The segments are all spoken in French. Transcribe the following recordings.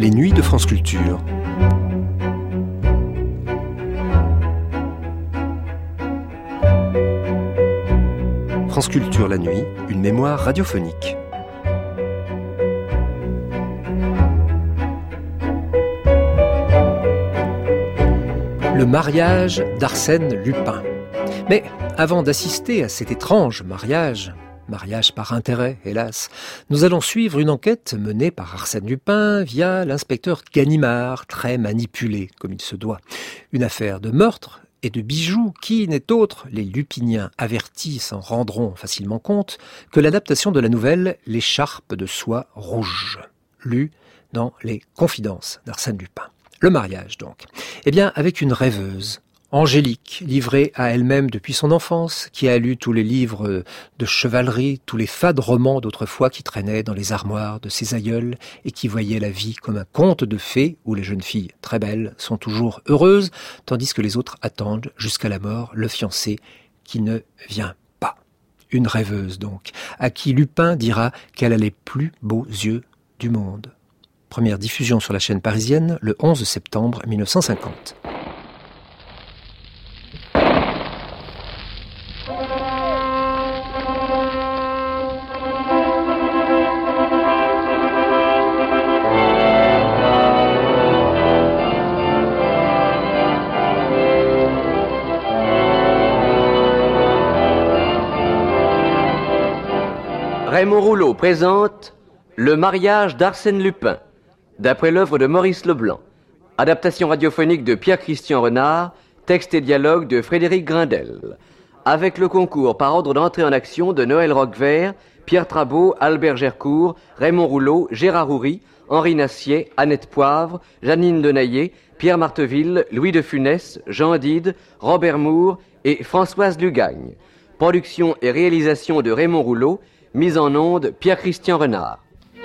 les nuits de France Culture. France Culture la nuit, une mémoire radiophonique. Le mariage d'Arsène Lupin. Mais avant d'assister à cet étrange mariage par intérêt, hélas, nous allons suivre une enquête menée par Arsène Lupin via l'inspecteur Ganimard, très manipulé comme il se doit. Une affaire de meurtre et de bijoux qui n'est autre, les Lupiniens avertis s'en rendront facilement compte, que l'adaptation de la nouvelle « L'écharpe de soie rouge », lue dans les Confidences d'Arsène Lupin. Le mariage, donc. Eh bien, avec une rêveuse, Angélique, livrée à elle-même depuis son enfance, qui a lu tous les livres de chevalerie, tous les fades romans d'autrefois qui traînaient dans les armoires de ses aïeuls et qui voyait la vie comme un conte de fées où les jeunes filles très belles sont toujours heureuses, tandis que les autres attendent jusqu'à la mort le fiancé qui ne vient pas. Une rêveuse, donc, à qui Lupin dira qu'elle a les plus beaux yeux du monde. Première diffusion sur la chaîne parisienne le 11 septembre 1950. Raymond Rouleau présente Le mariage d'Arsène Lupin, d'après l'œuvre de Maurice Leblanc. Adaptation radiophonique de Pierre-Christian Renard, texte et dialogue de Frédéric Grindel. Avec le concours par ordre d'entrée en action de Noël Roquevert, Pierre Trabeau, Albert Gercourt, Raymond Rouleau, Gérard Houry, Henri Nassier, Annette Poivre, Janine Denaillé, Pierre Marteville, Louis de Funès, Jean Dide, Robert Moore et Françoise Lugagne. Production et réalisation de Raymond Rouleau, mise en onde Pierre-Christian Renard.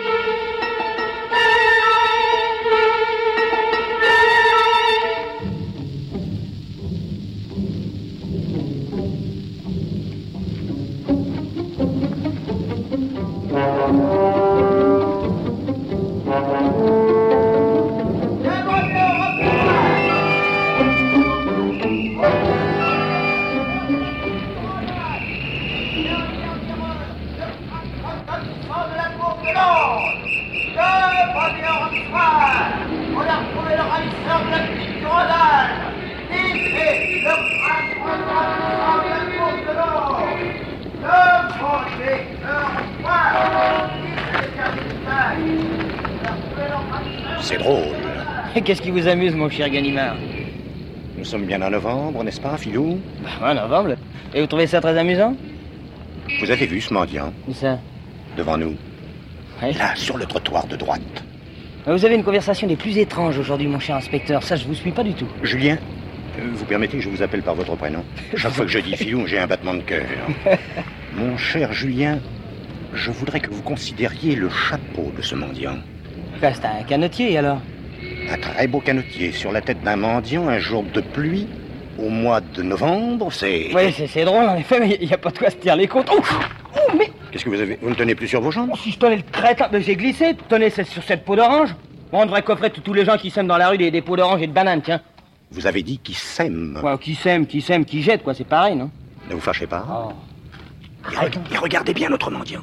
C'est drôle. Et qu'est-ce qui vous amuse, mon cher Ganimard? Nous sommes bien en novembre, n'est-ce pas, Filou? En novembre. Et vous trouvez ça très amusant? Vous avez vu ce mendiant? Où ça? Devant nous. Oui. Là, sur le trottoir de droite. Vous avez une conversation des plus étranges aujourd'hui, mon cher inspecteur. Ça, je vous suis pas du tout. Julien, vous permettez que je vous appelle par votre prénom? Chaque fois que je dis Filou, j'ai un battement de cœur. Mon cher Julien, je voudrais que vous considériez le chapeau de ce mendiant. Quoi, c'est un canotier, alors? Un très beau canotier sur la tête d'un mendiant, un jour de pluie, au mois de novembre, c'est... Oui, c'est drôle, en effet, mais il n'y a pas de quoi se tirer les côtes. Oh, mais... Qu'est-ce que vous avez? Vous ne tenez plus sur vos jambes? Si je tenais le crétin, mais j'ai glissé. Tenez, c'est sur cette peau d'orange. Bon, on devrait coffrer tous les gens qui sèment dans la rue des peaux d'orange et de bananes, tiens. Vous avez dit qu'il sème. Ouais, qui sème, qui jette, quoi, c'est pareil, non? Ne vous fâchez pas. Oh. Et regardez bien notre mendiant.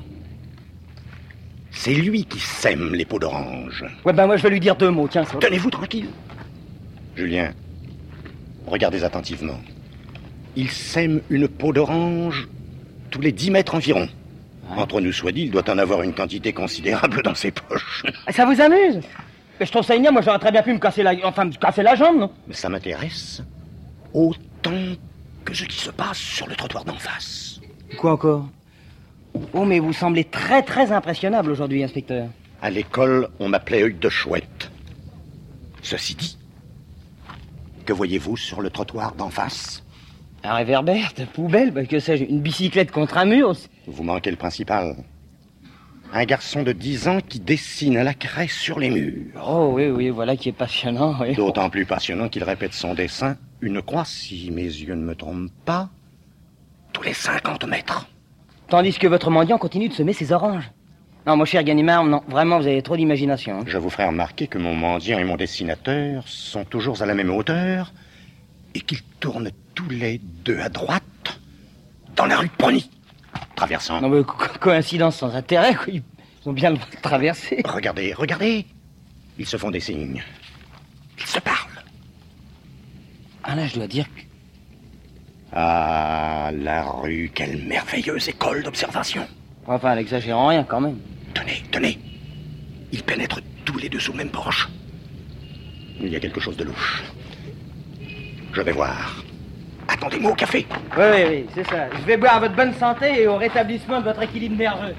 C'est lui qui sème les peaux d'orange. Ouais, ben moi je vais lui dire deux mots, tiens. Ça... Tenez-vous tranquille. Julien, regardez attentivement. Il sème une peau d'orange tous les 10 mètres environ. Ouais. Entre nous soit dit, il doit en avoir une quantité considérable dans ses poches. Ça vous amuse? Mais je trouve ça ignoble, moi j'aurais très bien pu me casser la jambe, non? Mais ça m'intéresse autant que ce qui se passe sur le trottoir d'en face. Quoi encore? Oh, mais vous semblez très, très impressionnable aujourd'hui, inspecteur. À l'école, on m'appelait œil de chouette. Ceci dit, que voyez-vous sur le trottoir d'en face? Un réverbère de poubelle, bah, que sais-je, une bicyclette contre un mur. Vous manquez le principal. Un garçon de 10 ans qui dessine à la craie sur les murs. Oh, oui, voilà qui est passionnant, oui. D'autant plus passionnant qu'il répète son dessin, une croix, si mes yeux ne me trompent pas, tous les 50 mètres. Tandis que votre mendiant continue de semer ses oranges. Non, mon cher Ganimard, non, vraiment, vous avez trop d'imagination. Hein. Je vous ferai remarquer que mon mendiant et mon dessinateur sont toujours à la même hauteur et qu'ils tournent tous les deux à droite dans la rue de Prony, traversant. Non, mais coïncidence sans intérêt, quoi. Ils ont bien le droit de traverser. Regardez, regardez. Ils se font des signes. Ils se parlent. Ah là, je dois dire que... Ah, la rue, quelle merveilleuse école d'observation. Enfin, n'exagérons rien, quand même. Tenez, tenez. Ils pénètrent tous les deux sous le même porche. Il y a quelque chose de louche. Je vais voir. Attendez-moi au café. Oui, c'est ça. Je vais boire à votre bonne santé et au rétablissement de votre équilibre nerveux.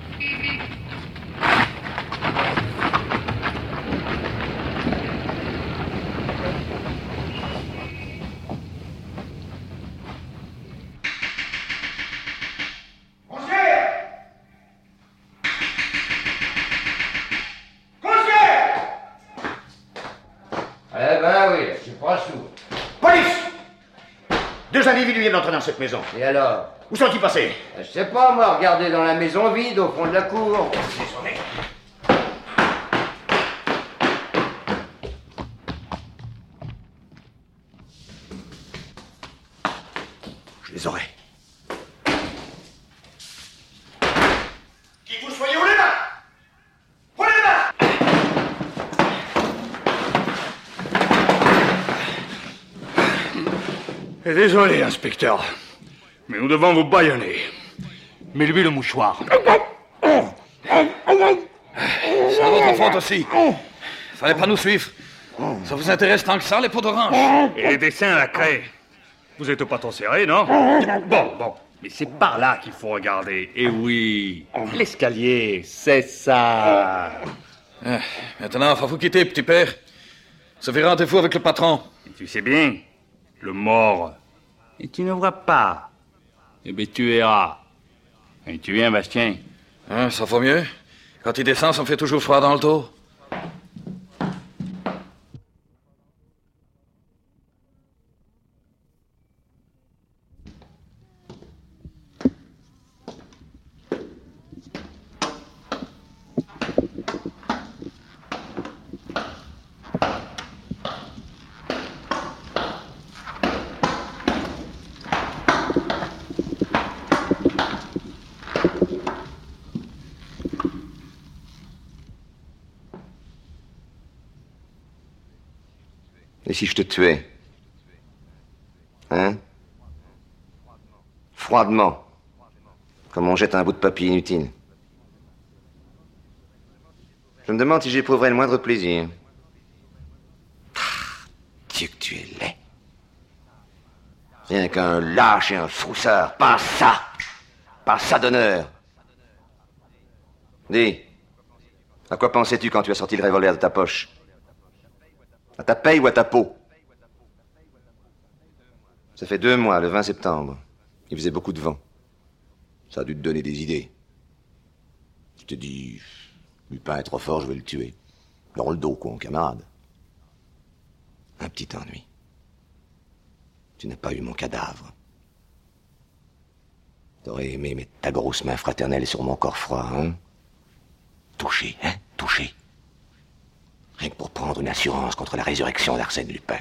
Deux individus viennent d'entrer dans cette maison. Et alors? Où sont-ils passés? Je sais pas, moi, regardez dans la maison vide, au fond de la cour. Désolé. Je les aurai. Qui que vous soyez, où les mains? Où les mains? Désolé, inspecteur, mais nous devons vous bâillonner. Mais lui, le mouchoir. C'est votre faute aussi. Fallait pas nous suivre. Ça vous intéresse tant que ça, les pots d'orange? Et les dessins à la craie. Vous êtes au pâton serré, non? Bon. Mais c'est par là qu'il faut regarder. Et oui, l'escalier, c'est ça. Maintenant, faut vous quitter, petit père. Ça fait rendez-vous avec le patron. Et tu sais bien, le mort. Et tu ne vois pas. Eh bien, tu verras. Et tu viens, Bastien? Ça va mieux. Quand il descend, ça me fait toujours froid dans le dos. Et si je te tuais? Hein? Froidement. Comme on jette un bout de papier inutile. Je me demande si j'éprouverais le moindre plaisir. Dieu que tu es laid. Rien qu'un lâche et un froussard. Pas ça! Pas ça d'honneur. Dis, à quoi pensais-tu quand tu as sorti le revolver de ta poche? À ta paye ou à ta peau? Ça fait 2 mois, le 20 septembre. Il faisait beaucoup de vent. Ça a dû te donner des idées. Tu te dis, Lupin est trop fort, je vais le tuer. Dans le dos, quoi, mon camarade. Un petit ennui. Tu n'as pas eu mon cadavre. T'aurais aimé mettre ta grosse main fraternelle sur mon corps froid, hein? Toucher, hein? Toucher. Rien que pour prendre une assurance contre la résurrection d'Arsène Lupin.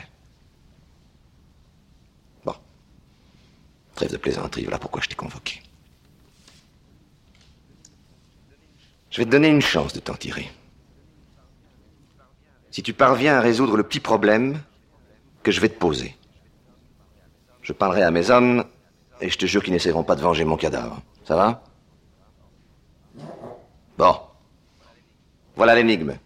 Bon. Trêve de plaisanterie, voilà pourquoi je t'ai convoqué. Je vais te donner une chance de t'en tirer. Si tu parviens à résoudre le petit problème que je vais te poser. Je parlerai à mes hommes et je te jure qu'ils n'essaieront pas de venger mon cadavre. Ça va? Bon. Voilà l'énigme.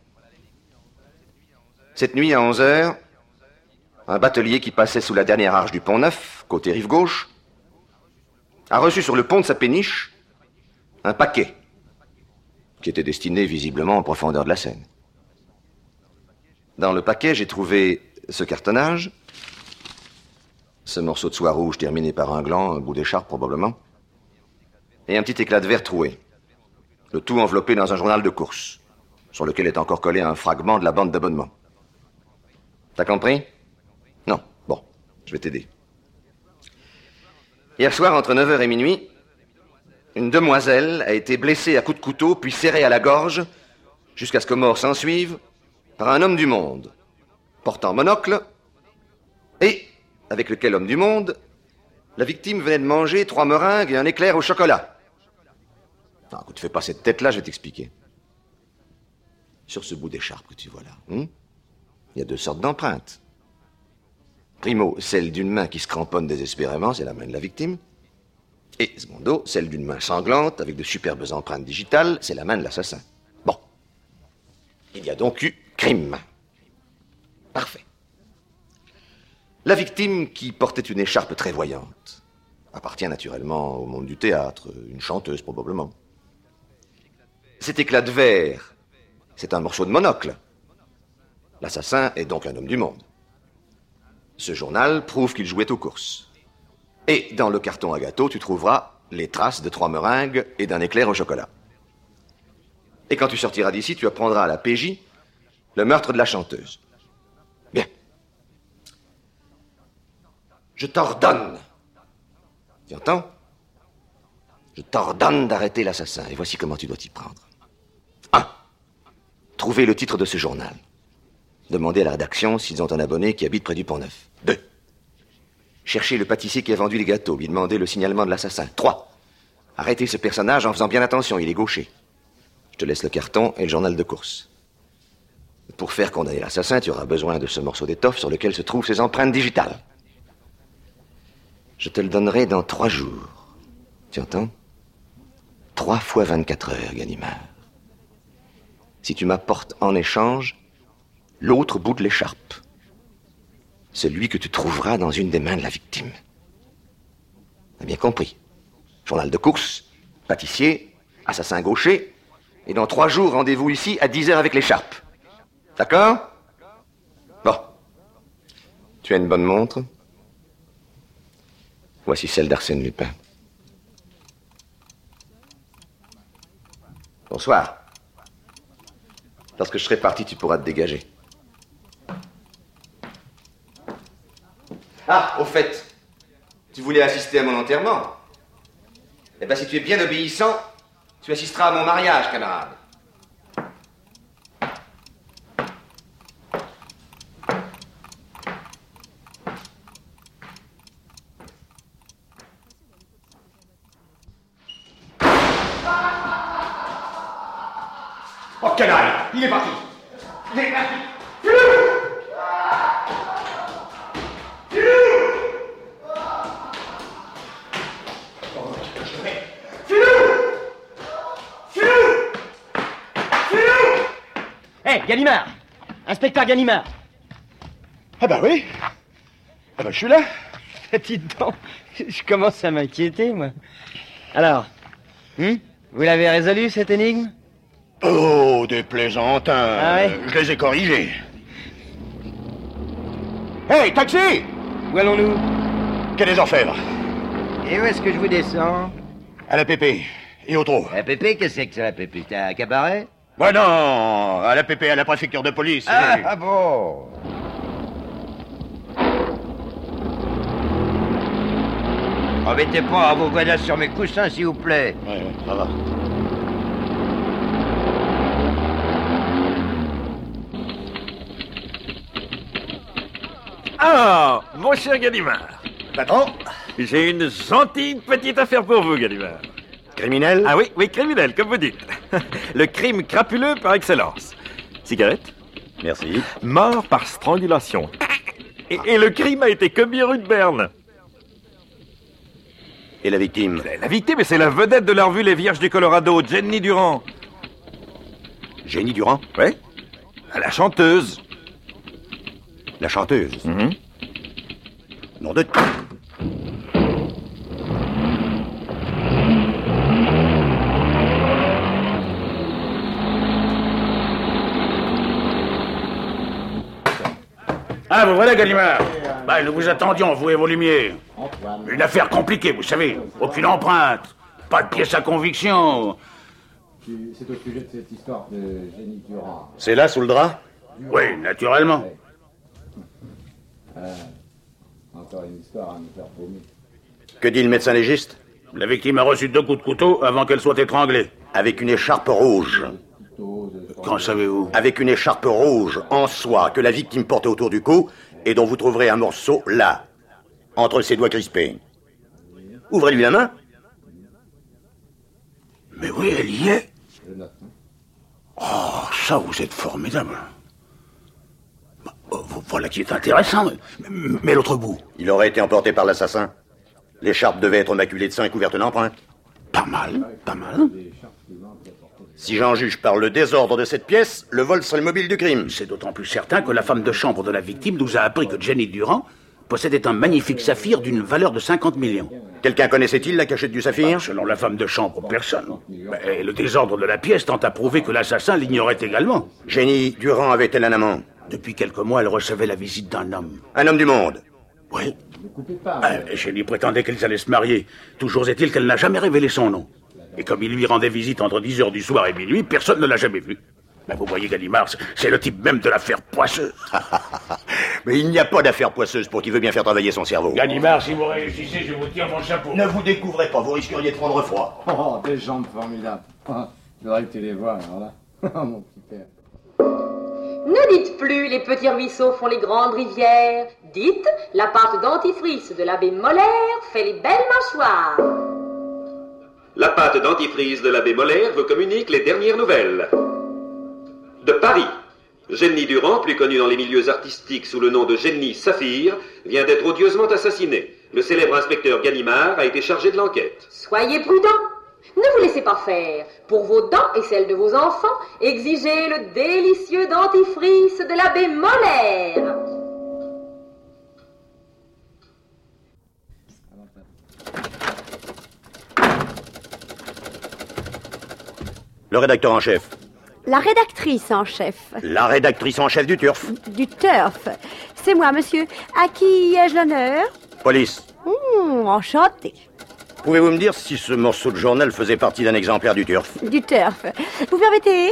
Cette nuit, à 11h, un batelier qui passait sous la dernière arche du Pont-Neuf, côté rive gauche, a reçu sur le pont de sa péniche un paquet qui était destiné visiblement aux profondeurs de la Seine. Dans le paquet, j'ai trouvé ce cartonnage, ce morceau de soie rouge terminé par un gland, un bout d'écharpe probablement, et un petit éclat de verre troué, le tout enveloppé dans un journal de course, sur lequel est encore collé un fragment de la bande d'abonnement. T'as compris? Non. Bon, je vais t'aider. Hier soir, entre 9h et minuit, une demoiselle a été blessée à coups de couteau, puis serrée à la gorge, jusqu'à ce que mort s'ensuive, par un homme du monde, portant monocle, et avec lequel homme du monde, la victime venait de manger 3 meringues et un éclair au chocolat. Enfin, écoute, fais pas cette tête-là, je vais t'expliquer. Sur ce bout d'écharpe que tu vois là, il y a 2 sortes d'empreintes. Primo, celle d'une main qui se cramponne désespérément, c'est la main de la victime. Et secondo, celle d'une main sanglante, avec de superbes empreintes digitales, c'est la main de l'assassin. Bon. Il y a donc eu crime. Parfait. La victime, qui portait une écharpe très voyante, appartient naturellement au monde du théâtre, une chanteuse probablement. Cet éclat de verre, c'est un morceau de monocle. L'assassin est donc un homme du monde. Ce journal prouve qu'il jouait aux courses. Et dans le carton à gâteau, tu trouveras les traces de 3 meringues et d'un éclair au chocolat. Et quand tu sortiras d'ici, tu apprendras à la PJ le meurtre de la chanteuse. Bien. Je t'ordonne. Tu entends? Je t'ordonne d'arrêter l'assassin. Et voici comment tu dois t'y prendre. 1. Trouver le titre de ce journal. Demander à la rédaction s'ils ont un abonné qui habite près du Pont-Neuf. 2. Chercher le pâtissier qui a vendu les gâteaux, lui demander le signalement de l'assassin. 3. Arrêter ce personnage en faisant bien attention, il est gaucher. Je te laisse le carton et le journal de course. Pour faire condamner l'assassin, tu auras besoin de ce morceau d'étoffe sur lequel se trouvent ses empreintes digitales. Je te le donnerai dans 3 jours. Tu entends? 3 fois 24 heures, Ganimard. Si tu m'apportes en échange l'autre bout de l'écharpe, celui que tu trouveras dans une des mains de la victime. T'as bien compris? Journal de course, pâtissier, assassin gaucher, et dans 3 jours, rendez-vous ici à 10 heures avec l'écharpe. D'accord? Bon. Tu as une bonne montre? Voici celle d'Arsène Lupin. Bonsoir. Lorsque je serai parti, tu pourras te dégager. Ah, au fait, tu voulais assister à mon enterrement? Eh bien, si tu es bien obéissant, tu assisteras à mon mariage, camarade. Oh, canaille! Il est parti! Il est parti! Hé, Ganimard! Inspecteur Ganimard! Ah bah oui! Ah bah je suis là! Dites donc, je commence à m'inquiéter, moi. Alors, vous l'avez résolu, cette énigme? Oh, des plaisantins! Ah ouais? Je les ai corrigés. Hey, taxi! Où allons-nous? Quai des Orfèvres. Et où est-ce que je vous descends? À la Pépé. Et au trot. La Pépé, qu'est-ce que c'est que ça, la Pépé? C'est un cabaret? Ouais, non! À la Pépé, à la préfecture de police. Ah bon? Remettez pas vos godasses sur mes coussins, s'il vous plaît. Ouais, ça va. Ah, mon cher Ganimard. Patron? J'ai une gentille petite affaire pour vous, Ganimard. Criminel? Ah oui, criminel, comme vous dites. Le crime crapuleux par excellence. Cigarette? Merci. Mort par strangulation. Et le crime a été commis rue de Berne. Et la victime? La victime, c'est la vedette de la revue Les Vierges du Colorado, Jenny Durand. Jenny Durand? Oui. La chanteuse. La chanteuse? Nom de... Ah, vous voilà, Ganimard. Bah, nous vous attendions, vous et vos lumières. Une affaire compliquée, vous savez. Aucune empreinte. Pas de pièce à conviction. C'est au sujet de cette histoire de Jenny Durand. C'est là, sous le drap? Oui, naturellement. Encore une histoire à nous faire paumer. Que dit le médecin légiste? La victime a reçu 2 coups de couteau avant qu'elle soit étranglée. Avec une écharpe rouge. Qu'en savez-vous? Avec une écharpe rouge en soie que la victime portait autour du cou et dont vous trouverez un morceau là, entre ses doigts crispés. Ouvrez-lui la main. Mais oui, elle y est. Oh, ça, vous êtes formidable. Voilà qui est intéressant. Mais l'autre bout? Il aurait été emporté par l'assassin. L'écharpe devait être maculée de sang et couverte d'empreintes. Pas mal, pas mal. Si j'en juge par le désordre de cette pièce, le vol serait le mobile du crime. C'est d'autant plus certain que la femme de chambre de la victime nous a appris que Jenny Durand possédait un magnifique saphir d'une valeur de 50 millions. Quelqu'un connaissait-il la cachette du saphir? Selon la femme de chambre, personne. Et le désordre de la pièce tend à prouver que l'assassin l'ignorait également. Jenny Durand avait-elle un amant? Depuis quelques mois, elle recevait la visite d'un homme. Un homme du monde? Oui. Jenny prétendait qu'ils allaient se marier. Toujours est-il qu'elle n'a jamais révélé son nom. Et comme il lui rendait visite entre 10h du soir et minuit, personne ne l'a jamais vu. Mais vous voyez, Ganimard, c'est le type même de l'affaire poisseuse. Mais il n'y a pas d'affaire poisseuse pour qui veut bien faire travailler son cerveau. Ganimard, si vous réussissez, je vous tire mon chapeau. Ne vous découvrez pas, vous risqueriez de prendre froid. Oh, des jambes formidables. Il faudrait que tu les vois, alors là. Oh, mon petit père. Ne dites plus les petits ruisseaux font les grandes rivières. Dites, la pâte dentifrice de l'abbé Molaire fait les belles mâchoires. La pâte dentifrice de l'abbé Molaire vous communique les dernières nouvelles. De Paris, Jenny Durand, plus connue dans les milieux artistiques sous le nom de Jenny Saphir, vient d'être odieusement assassinée. Le célèbre inspecteur Ganimard a été chargé de l'enquête. Soyez prudents. Ne vous laissez pas faire. Pour vos dents et celles de vos enfants, exigez le délicieux dentifrice de l'abbé Molaire. Le rédacteur en chef. La rédactrice en chef. La rédactrice en chef du Turf. Du Turf. C'est moi, monsieur. À qui ai-je l'honneur? Police. Enchanté. Pouvez-vous me dire si ce morceau de journal faisait partie d'un exemplaire du Turf? Du Turf. Vous permettez?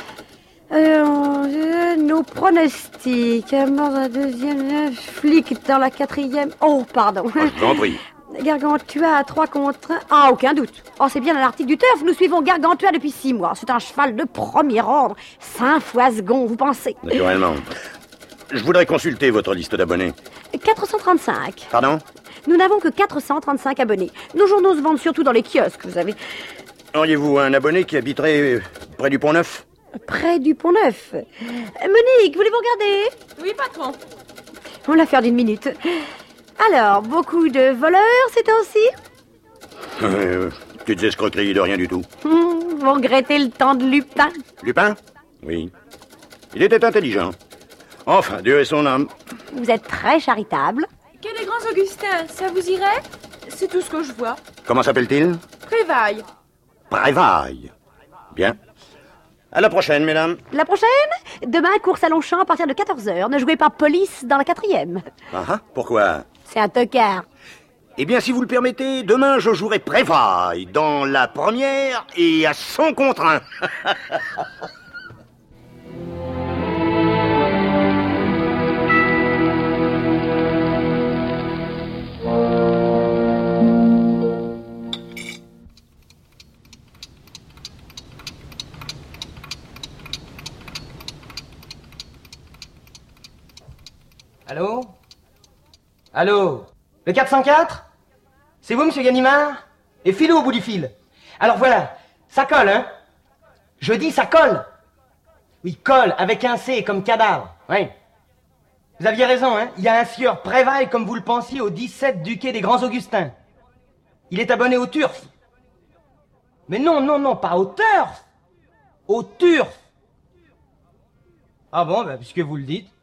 Nos pronostics. Mort d'un deuxième flic dans la 4e. Oh, pardon. Je vous en prie. Gargantua à 3 contre 1. Ah, aucun doute. Oh, c'est bien dans l'article du Turf. Nous suivons Gargantua depuis 6 mois. C'est un cheval de premier ordre. 5 fois second, vous pensez? Naturellement. Je voudrais consulter votre liste d'abonnés. 435. Pardon? Nous n'avons que 435 abonnés. Nos journaux se vendent surtout dans les kiosques, vous savez. Auriez-vous un abonné qui habiterait près du Pont-Neuf? Près du Pont-Neuf. Monique, voulez-vous regarder? Oui, patron. On l'a fait d'une minute. Alors, beaucoup de voleurs ces temps-ci? Petites escroqueries de rien du tout. Vous regrettez le temps de Lupin? Lupin? Oui. Il était intelligent. Enfin, Dieu et son âme. Vous êtes très charitable. Quel des grands Augustins, ça vous irait? C'est tout ce que je vois. Comment s'appelle-t-il? Prévaille. Prévaille. Bien. À la prochaine, mesdames. La prochaine? Demain, course à Longchamp à partir de 14h. Ne jouez pas police dans la 4e. Ah, pourquoi? C'est un tocard. Eh bien, si vous le permettez, demain, je jouerai Prévaille dans la 1re et à 100 contre 1. Allô? Allô? Le 404? C'est vous, monsieur Ganimard? Et filez au bout du fil. Alors voilà, ça colle, hein? Je dis ça colle. Oui, colle, avec un C, comme cadavre. Oui. Vous aviez raison, hein? Il y a un sieur Prévaille, comme vous le pensiez, au 17 du quai des Grands Augustins. Il est abonné au Turf. Mais non, non, non, pas au Turf. Au Turf. Ah bon, bah, puisque vous le dites.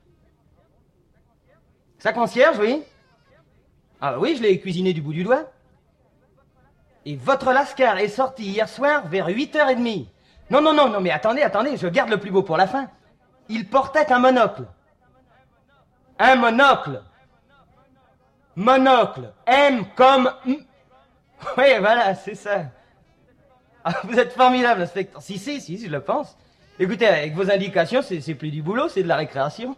Ça concierge, oui? Ah oui, je l'ai cuisiné du bout du doigt. Et votre Lascar est sorti hier soir vers 8h30. Non, non, non, non, mais attendez, je garde le plus beau pour la fin. Il portait un monocle. Un monocle. Monocle. M comme... Oui, voilà, c'est ça. Ah, vous êtes formidable, inspecteur. Si, je le pense. Écoutez, avec vos indications, c'est plus du boulot, c'est de la récréation.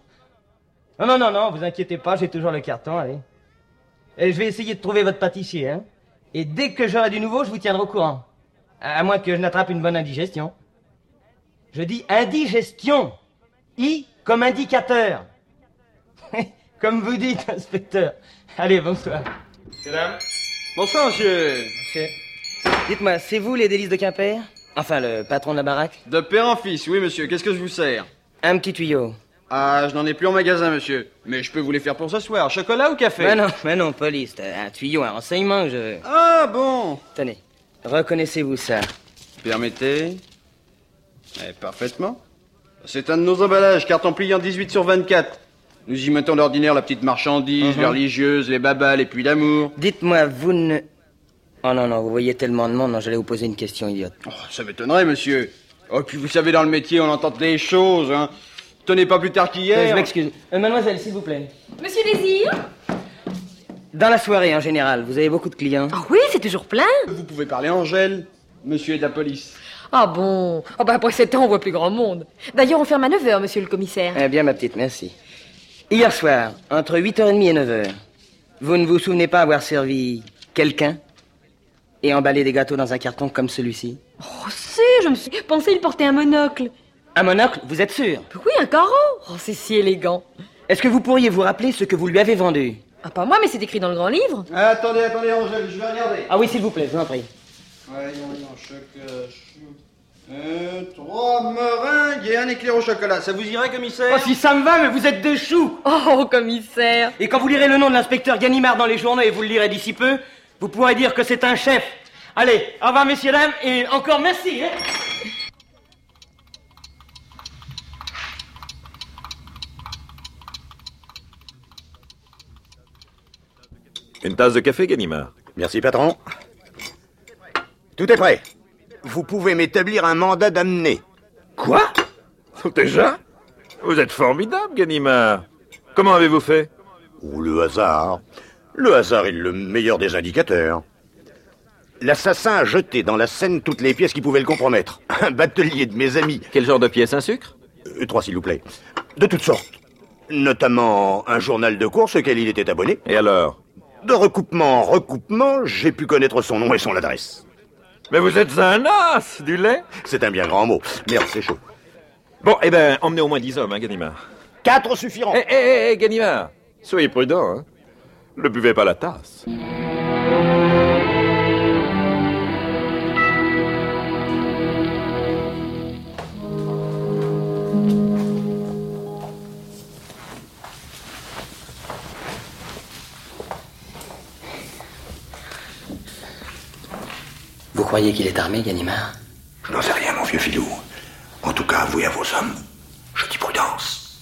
Non, vous inquiétez pas, j'ai toujours le carton, allez. Et je vais essayer de trouver votre pâtissier, hein. Et dès que j'aurai du nouveau, je vous tiendrai au courant. À moins que je n'attrape une bonne indigestion. Je dis indigestion. I comme indicateur. Comme vous dites, inspecteur. Allez, bonsoir. Mesdames. Bonsoir, monsieur. Monsieur. Dites-moi, c'est vous les délices de Quimper? Enfin, le patron de la baraque? De père en fils, oui, monsieur. Qu'est-ce que je vous sers? Un petit tuyau. Ah, je n'en ai plus en magasin, monsieur. Mais je peux vous les faire pour ce soir. Chocolat ou café? Mais non, police. Un tuyau, un renseignement, je... Ah, bon. Tenez, reconnaissez-vous ça? Permettez. Parfaitement. C'est un de nos emballages, carton pliant 18/24. Nous y mettons d'ordinaire la petite marchandise, les religieuses, les babas, les puits d'amour. Dites-moi, vous ne... Oh non, vous voyez tellement de monde, non, j'allais vous poser une question idiote. Oh, ça m'étonnerait, monsieur. Oh, puis vous savez, dans le métier, on entend des choses, hein. Tenez, pas plus tard qu'hier... Je m'excuse. Mademoiselle, s'il vous plaît. Monsieur Désir? Dans la soirée, en général, vous avez beaucoup de clients? Ah oui, c'est toujours plein. Vous pouvez parler Angèle. Monsieur est de la police. Ah bon? Oh bah après 7 ans, on voit plus grand monde. D'ailleurs, on ferme à 9h, monsieur le commissaire. Eh bien, ma petite, merci. Hier soir, entre 8h30 et 9h, vous ne vous souvenez pas avoir servi quelqu'un et emballé des gâteaux dans un carton comme celui-ci? Oh, si, je me suis pensé il portait un monocle. Un monocle, vous êtes sûr? Oui, un carreau. Oh, c'est si élégant. Est-ce que vous pourriez vous rappeler ce que vous lui avez vendu? Ah, pas moi, mais c'est écrit dans le grand livre. Attendez, Angèle, je vais regarder. Ah oui, s'il vous plaît, je vous en prie. Voyons, chocolat, 3 meringues et un éclair au chocolat. Ça vous irait, commissaire? Oh, si ça me va, mais vous êtes des choux. Oh, commissaire. Et quand vous lirez le nom de l'inspecteur Ganimard dans les journaux, et vous le lirez d'ici peu, vous pourrez dire que c'est un chef. Allez, au revoir, messieurs, dames, et encore merci, hein. Une tasse de café, Ganimard? Merci, patron. Tout est prêt. Vous pouvez m'établir un mandat d'amener. Quoi? Déjà? Vous êtes formidable, Ganimard. Comment avez-vous fait? Ou le hasard. Le hasard est le meilleur des indicateurs. L'assassin a jeté dans la Seine toutes les pièces qui pouvaient le compromettre. Un batelier de mes amis. Quel genre de pièces? Un sucre? 3, s'il vous plaît. De toutes sortes. Notamment un journal de course auquel il était abonné. Et alors? De recoupement en recoupement, j'ai pu connaître son nom et son adresse. Mais vous êtes un as, du lait? C'est un bien grand mot. Merde, c'est chaud. Bon, eh ben, emmenez au moins 10 hommes, hein, Ganimard. 4 suffiront. Ganimard, soyez prudent, hein. Ne buvez pas la tasse. Vous croyez qu'il est armé, Ganimard? Je n'en sais rien, mon vieux filou. En tout cas, avouez à vos hommes. Je dis prudence.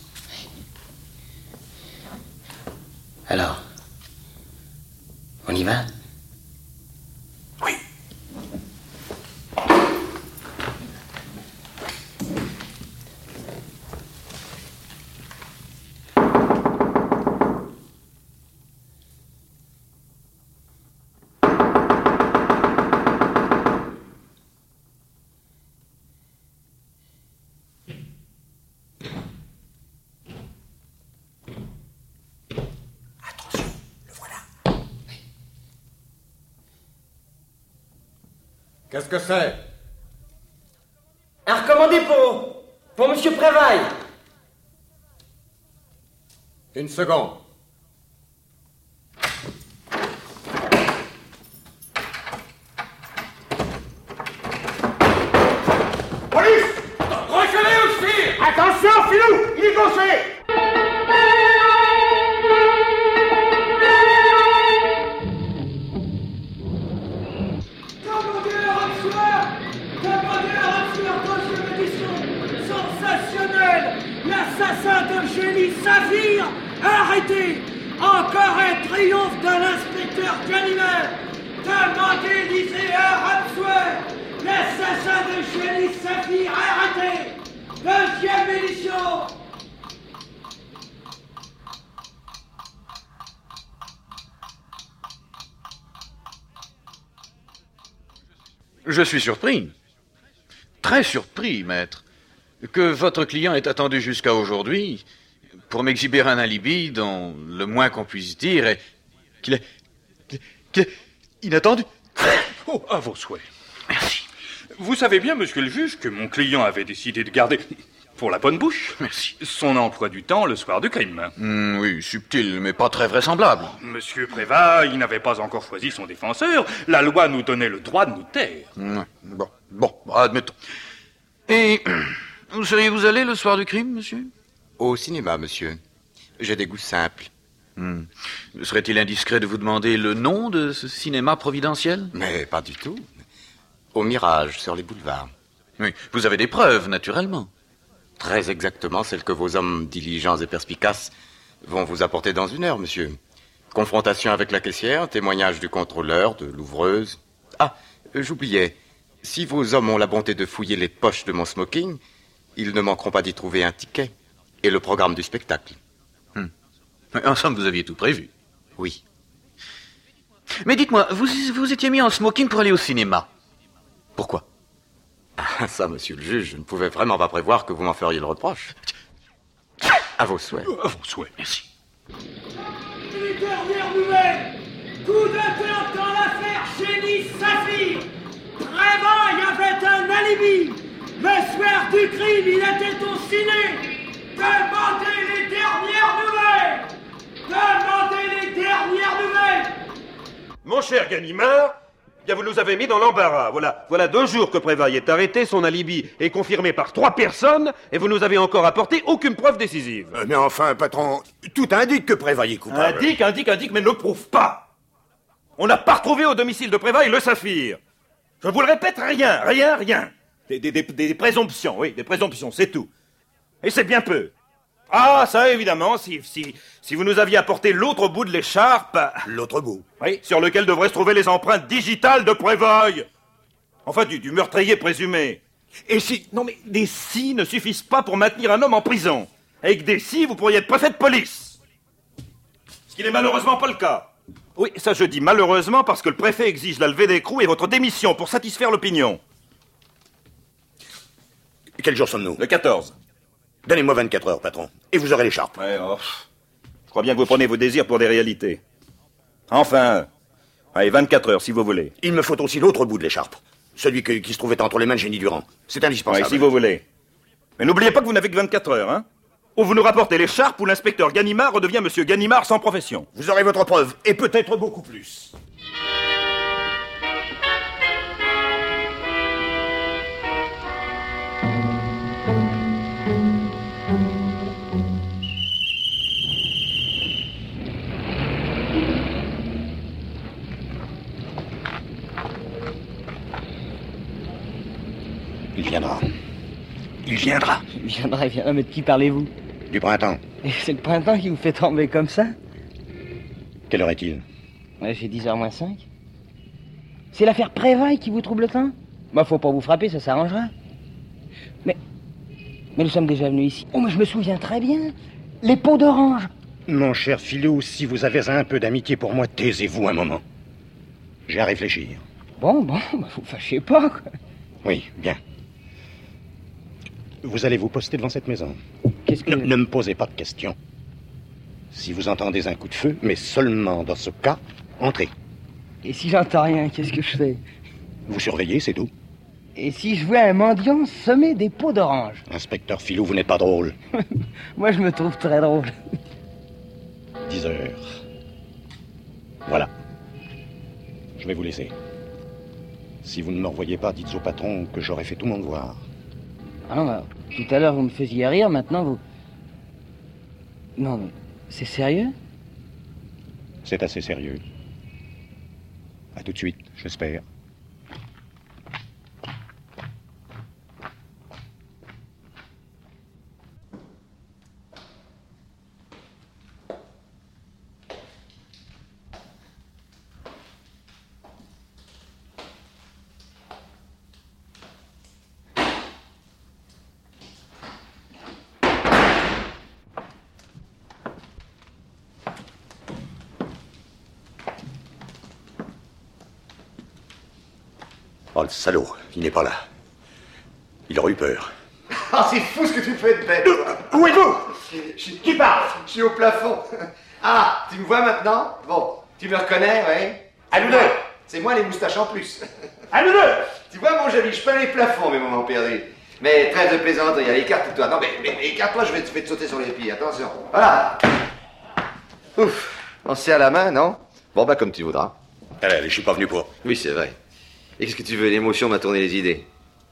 Alors, on y va? Oui. Qu'est-ce que c'est? Un recommandé pour Monsieur Prévaille. Une seconde. Police! Reculez aussi! Attention, filou! Il est gaucher! L'assassin d'Eugénie Saphir, arrêté! Encore un triomphe de l'inspecteur Ganimard! Demandez, lisez un Rapsouer! L'assassin d'Eugénie Saphir, arrêté! Deuxième édition! Je suis surpris. Très surpris, maître. Que votre client ait attendu jusqu'à aujourd'hui pour m'exhiber un alibi dont le moins qu'on puisse dire est qu'il est inattendu. Oh, à vos souhaits. Merci. Vous savez bien, monsieur le juge, que mon client avait décidé de garder, pour la bonne bouche, merci, son emploi du temps le soir du crime. Oui, subtil, mais pas très vraisemblable. Monsieur Prévat, il n'avait pas encore choisi son défenseur. La loi nous donnait le droit de nous taire. Bon, admettons. Et où seriez-vous allé le soir du crime, monsieur? Au cinéma, monsieur. J'ai des goûts simples. Serait-il indiscret de vous demander le nom de ce cinéma providentiel? Mais pas du tout. Au Mirage, sur les boulevards. Oui, vous avez des preuves, naturellement. Très exactement celles que vos hommes diligents et perspicaces vont vous apporter dans 1 heure, monsieur. Confrontation avec la caissière, témoignage du contrôleur, de l'ouvreuse. Ah, j'oubliais. Si vos hommes ont la bonté de fouiller les poches de mon smoking, ils ne manqueront pas d'y trouver un ticket et le programme du spectacle. En somme, vous aviez tout prévu. Oui. Mais dites-moi, vous étiez mis en smoking pour aller au cinéma. Pourquoi? Ah, ça, monsieur le juge, je ne pouvais vraiment pas prévoir que vous m'en feriez le reproche. À vos souhaits. À vos souhaits, merci. Les dernières nouvelles. Coup de tête dans l'affaire Jenny Saphir. Prévost avait un alibi. Le soir du crime, il était au ciné. Demandez les dernières nouvelles. Demandez les dernières nouvelles. Mon cher Ganimard, bien vous nous avez mis dans l'embarras. Voilà 2 jours que Prévailles est arrêté, son alibi est confirmé par 3 personnes, et vous nous avez encore apporté aucune preuve décisive. Mais enfin, patron, tout indique que Prévailles est coupable. Indique, mais ne le prouve pas. On n'a pas retrouvé au domicile de Prévailles le saphir. Je vous le répète, rien. Des présomptions, oui, des présomptions, c'est tout. Et c'est bien peu. Ah, ça, évidemment, si vous nous aviez apporté l'autre bout de l'écharpe... L'autre bout? Oui, sur lequel devraient se trouver les empreintes digitales de Prévost. Enfin, du meurtrier présumé. Et si... Non, mais des si ne suffisent pas pour maintenir un homme en prison. Avec des si, vous pourriez être préfet de police. Ce qui n'est malheureusement pas le cas. Oui, ça je dis malheureusement parce que le préfet exige la levée d'écrou et votre démission pour satisfaire l'opinion. Quel jour sommes-nous? Le 14. Donnez-moi 24 heures, patron, et vous aurez l'écharpe. Ouais, je crois bien que vous prenez vos désirs pour des réalités. Enfin, allez, 24 heures, si vous voulez. Il me faut aussi l'autre bout de l'écharpe. Celui qui se trouvait entre les mains de Jenny Durand. C'est indispensable. Ouais, si vous voulez. Mais n'oubliez pas que vous n'avez que 24 heures, hein. Ou vous nous rapportez l'écharpe, ou l'inspecteur Ganimard redevient monsieur Ganimard sans profession. Vous aurez votre preuve, et peut-être beaucoup plus. Il viendra. Il viendra, mais de qui parlez-vous? Du printemps. Et c'est le printemps qui vous fait tomber comme ça? Quelle heure est-il? Ouais, j'ai 10h moins 5. C'est l'affaire Prévailles qui vous trouble tant? Bah, faut pas vous frapper, ça s'arrangera. Mais nous sommes déjà venus ici. Oh, mais je me souviens très bien. Les pots d'orange. Mon cher Philou, si vous avez un peu d'amitié pour moi, taisez-vous un moment. J'ai à réfléchir. Bon, bah, vous fâchez pas, quoi. Oui, bien. Vous allez vous poster devant cette maison. Qu'est-ce que... Ne me posez pas de questions. Si vous entendez un coup de feu, mais seulement dans ce cas, entrez. Et si j'entends rien, qu'est-ce que je fais? Vous surveillez, c'est tout. Et si je vois un mendiant semer des pots d'orange? Inspecteur Philou, vous n'êtes pas drôle. Moi, je me trouve très drôle. 10 heures. Voilà. Je vais vous laisser. Si vous ne me revoyez pas, dites au patron que j'aurais fait tout mon devoir. Ah non, bah, tout à l'heure, vous me faisiez rire, maintenant, vous... Non, mais c'est sérieux? C'est assez sérieux. À tout de suite, j'espère. Oh, le salaud, il n'est pas là. Il aurait eu peur. Ah, c'est fou ce que tu fais de bête. Où êtes-vous? Qui parle? Je suis au plafond. Ah, tu me vois maintenant? Bon, tu me reconnais, oui? À nous deux. C'est moi les moustaches en plus. À nous deux! Tu vois, mon joli, je peins les plafonds, mes moments perdus. Mais trêve de plaisanterie, allez, écarte-toi. Non, mais écarte-toi, je vais te sauter sur les pieds, attention. Voilà. Ouf, on se serre la main, non? Bon, bah, comme tu voudras. Allez, je suis pas venu pour. Oui, c'est vrai. Et qu'est-ce que tu veux? L'émotion m'a tourné les idées.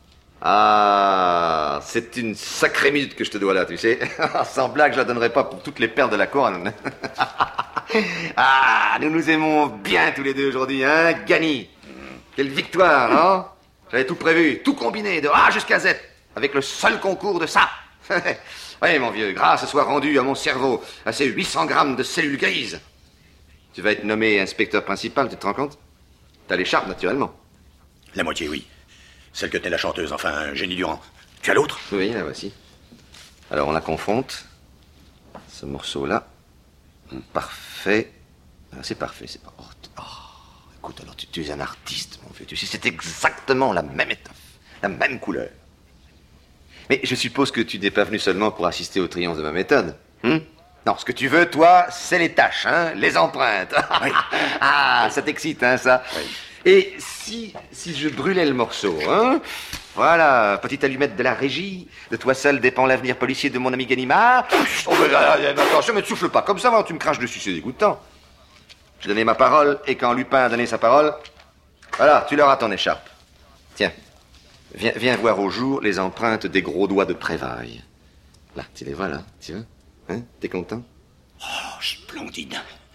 Ah, c'est une sacrée minute que je te dois là, tu sais. Sans blague, je la donnerai pas pour toutes les perles de la couronne. Ah, nous nous aimons bien tous les deux aujourd'hui, hein, Gani? Quelle victoire, non? J'avais tout prévu, tout combiné, de A jusqu'à Z, avec le seul concours de ça. Oui, mon vieux, grâce soit rendue à mon cerveau, à ces 800 grammes de cellules grises. Tu vas être nommé inspecteur principal, tu te rends compte? T'as l'écharpe, naturellement. La moitié, oui. Celle que tenait la chanteuse, enfin, Jenny Durand. Tu as l'autre? Oui, la voici. Alors, on la confronte. Ce morceau-là. Parfait. Ah, c'est parfait, c'est pas... Oh, écoute, alors, tu es un artiste, mon vieux. Tu sais, c'est exactement la même étoffe, la même couleur. Mais je suppose que tu n'es pas venu seulement pour assister au triomphe de ma méthode. Non, ce que tu veux, toi, c'est les taches, hein, les empreintes. Oui. Ah, ça t'excite, hein, ça. Oui. Et si je brûlais le morceau, hein? Voilà, petite allumette de la régie. De toi seul dépend l'avenir policier de mon ami Ganimard. Oh, attention, mais ne souffle pas comme ça, tu me craches dessus, c'est dégoûtant. J'ai donné ma parole, et quand Lupin a donné sa parole, voilà, tu leur as ton écharpe. Tiens, viens voir au jour les empreintes des gros doigts de Prévailles. Là, tu les vois, là, tu vois? Hein? T'es content? Oh, splendide.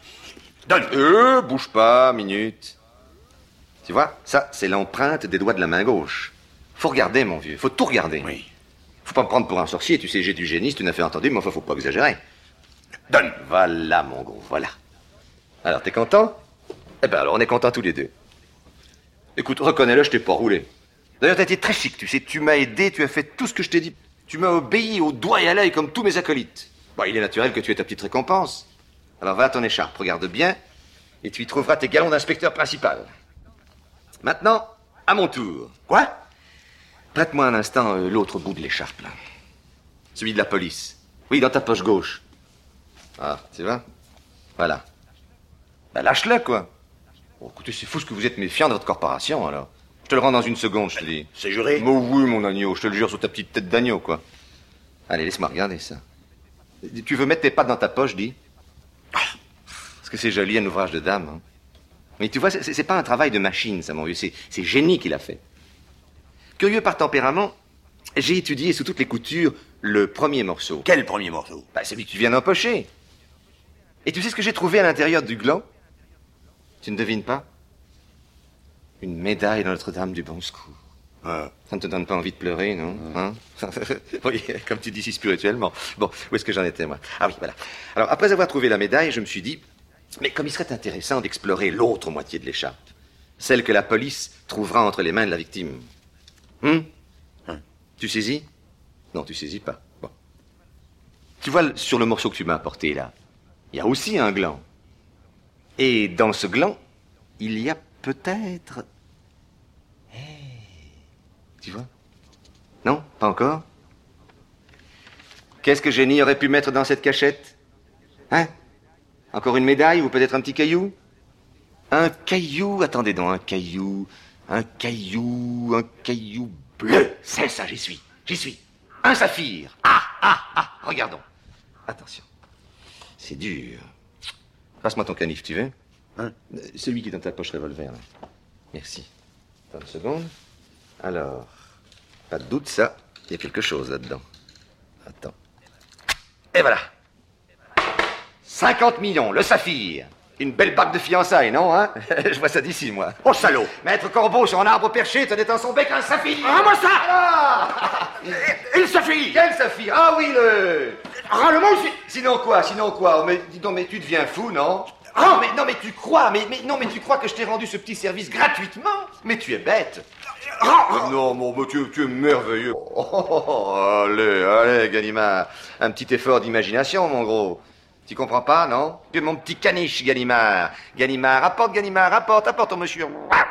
Donne. Bouge pas, minute. Tu vois, ça, c'est l'empreinte des doigts de la main gauche. Faut regarder, mon vieux, faut tout regarder. Oui. Faut pas me prendre pour un sorcier, tu sais, j'ai du génie, c'est une affaire entendue, mais enfin, faut pas exagérer. Donne. Voilà, mon gros, voilà. Alors, t'es content? Eh ben, alors, on est contents tous les deux. Écoute, reconnais-le, je t'ai pas roulé. D'ailleurs, t'as été très chic, tu sais, tu m'as aidé, tu as fait tout ce que je t'ai dit. Tu m'as obéi au doigt et à l'œil comme tous mes acolytes. Bon, il est naturel que tu aies ta petite récompense. Alors, va à ton écharpe, regarde bien, et tu y trouveras tes galons d'inspecteur principal. Maintenant, à mon tour. Quoi? Prête-moi un instant l'autre bout de l'écharpe, là. Celui de la police. Oui, dans ta poche gauche. Ah, tu vois? Voilà. Ben, lâche-le, quoi. Oh, écoutez, c'est fou ce que vous êtes méfiant de votre corporation, alors. Je te le rends dans une seconde, je te dis. C'est juré? Oh oui, mon agneau, je te le jure sur ta petite tête d'agneau, quoi. Allez, laisse-moi regarder ça. Tu veux mettre tes pattes dans ta poche, dis? Parce que c'est joli, un ouvrage de dame, hein. Mais tu vois, c'est pas un travail de machine, ça, mon vieux. C'est génie qui l'a fait. Curieux par tempérament, j'ai étudié sous toutes les coutures le premier morceau. Quel premier morceau? Bah, celui que tu viens d'empocher. Et tu sais ce que j'ai trouvé à l'intérieur du gland? Tu ne devines pas? Une médaille de Notre-Dame du Bon Secours. Ça ne te donne pas envie de pleurer, non? Hein? Oui, comme tu dis si spirituellement. Bon, où est-ce que j'en étais, moi? Ah oui, voilà. Alors, après avoir trouvé la médaille, je me suis dit... Mais comme il serait intéressant d'explorer l'autre moitié de l'écharpe, celle que la police trouvera entre les mains de la victime. Tu saisis? Non, tu saisis pas. Bon. Tu vois, sur le morceau que tu m'as apporté, là, il y a aussi un gland. Et dans ce gland, il y a peut-être... Tu vois? Non, pas encore? Qu'est-ce que Jenny aurait pu mettre dans cette cachette? Hein? Encore une médaille ou peut-être un petit caillou? Un caillou, attendez donc, un caillou bleu. C'est ça, j'y suis. Un saphir. Regardons. Attention. C'est dur. Passe-moi ton canif, tu veux? Celui qui est dans ta poche revolver, là. Merci. Attends une seconde. Alors, pas de doute, ça, il y a quelque chose là-dedans. Attends. Et voilà. 50 millions, le saphir. Une belle bague de fiançailles, non, hein? Je vois ça d'ici, moi. Oh, salaud! Maître Corbeau sur un arbre perché tenait dans son bec un saphir. Ah, moi ça! Ah! Et le saphir? Quel saphir? Ah oui, le... Ah, le mot aussi! Sinon quoi? Mais dis donc, mais tu deviens fou, non? Ah! Non, mais tu crois, mais tu crois que je t'ai rendu ce petit service gratuitement? Mais tu es bête. Non, mon beau, tu es merveilleux. Allez, Ganimard. Un petit effort d'imagination, mon gros. Tu comprends pas, non? Tu es mon petit caniche, Ganimard. Ganimard, apporte au monsieur.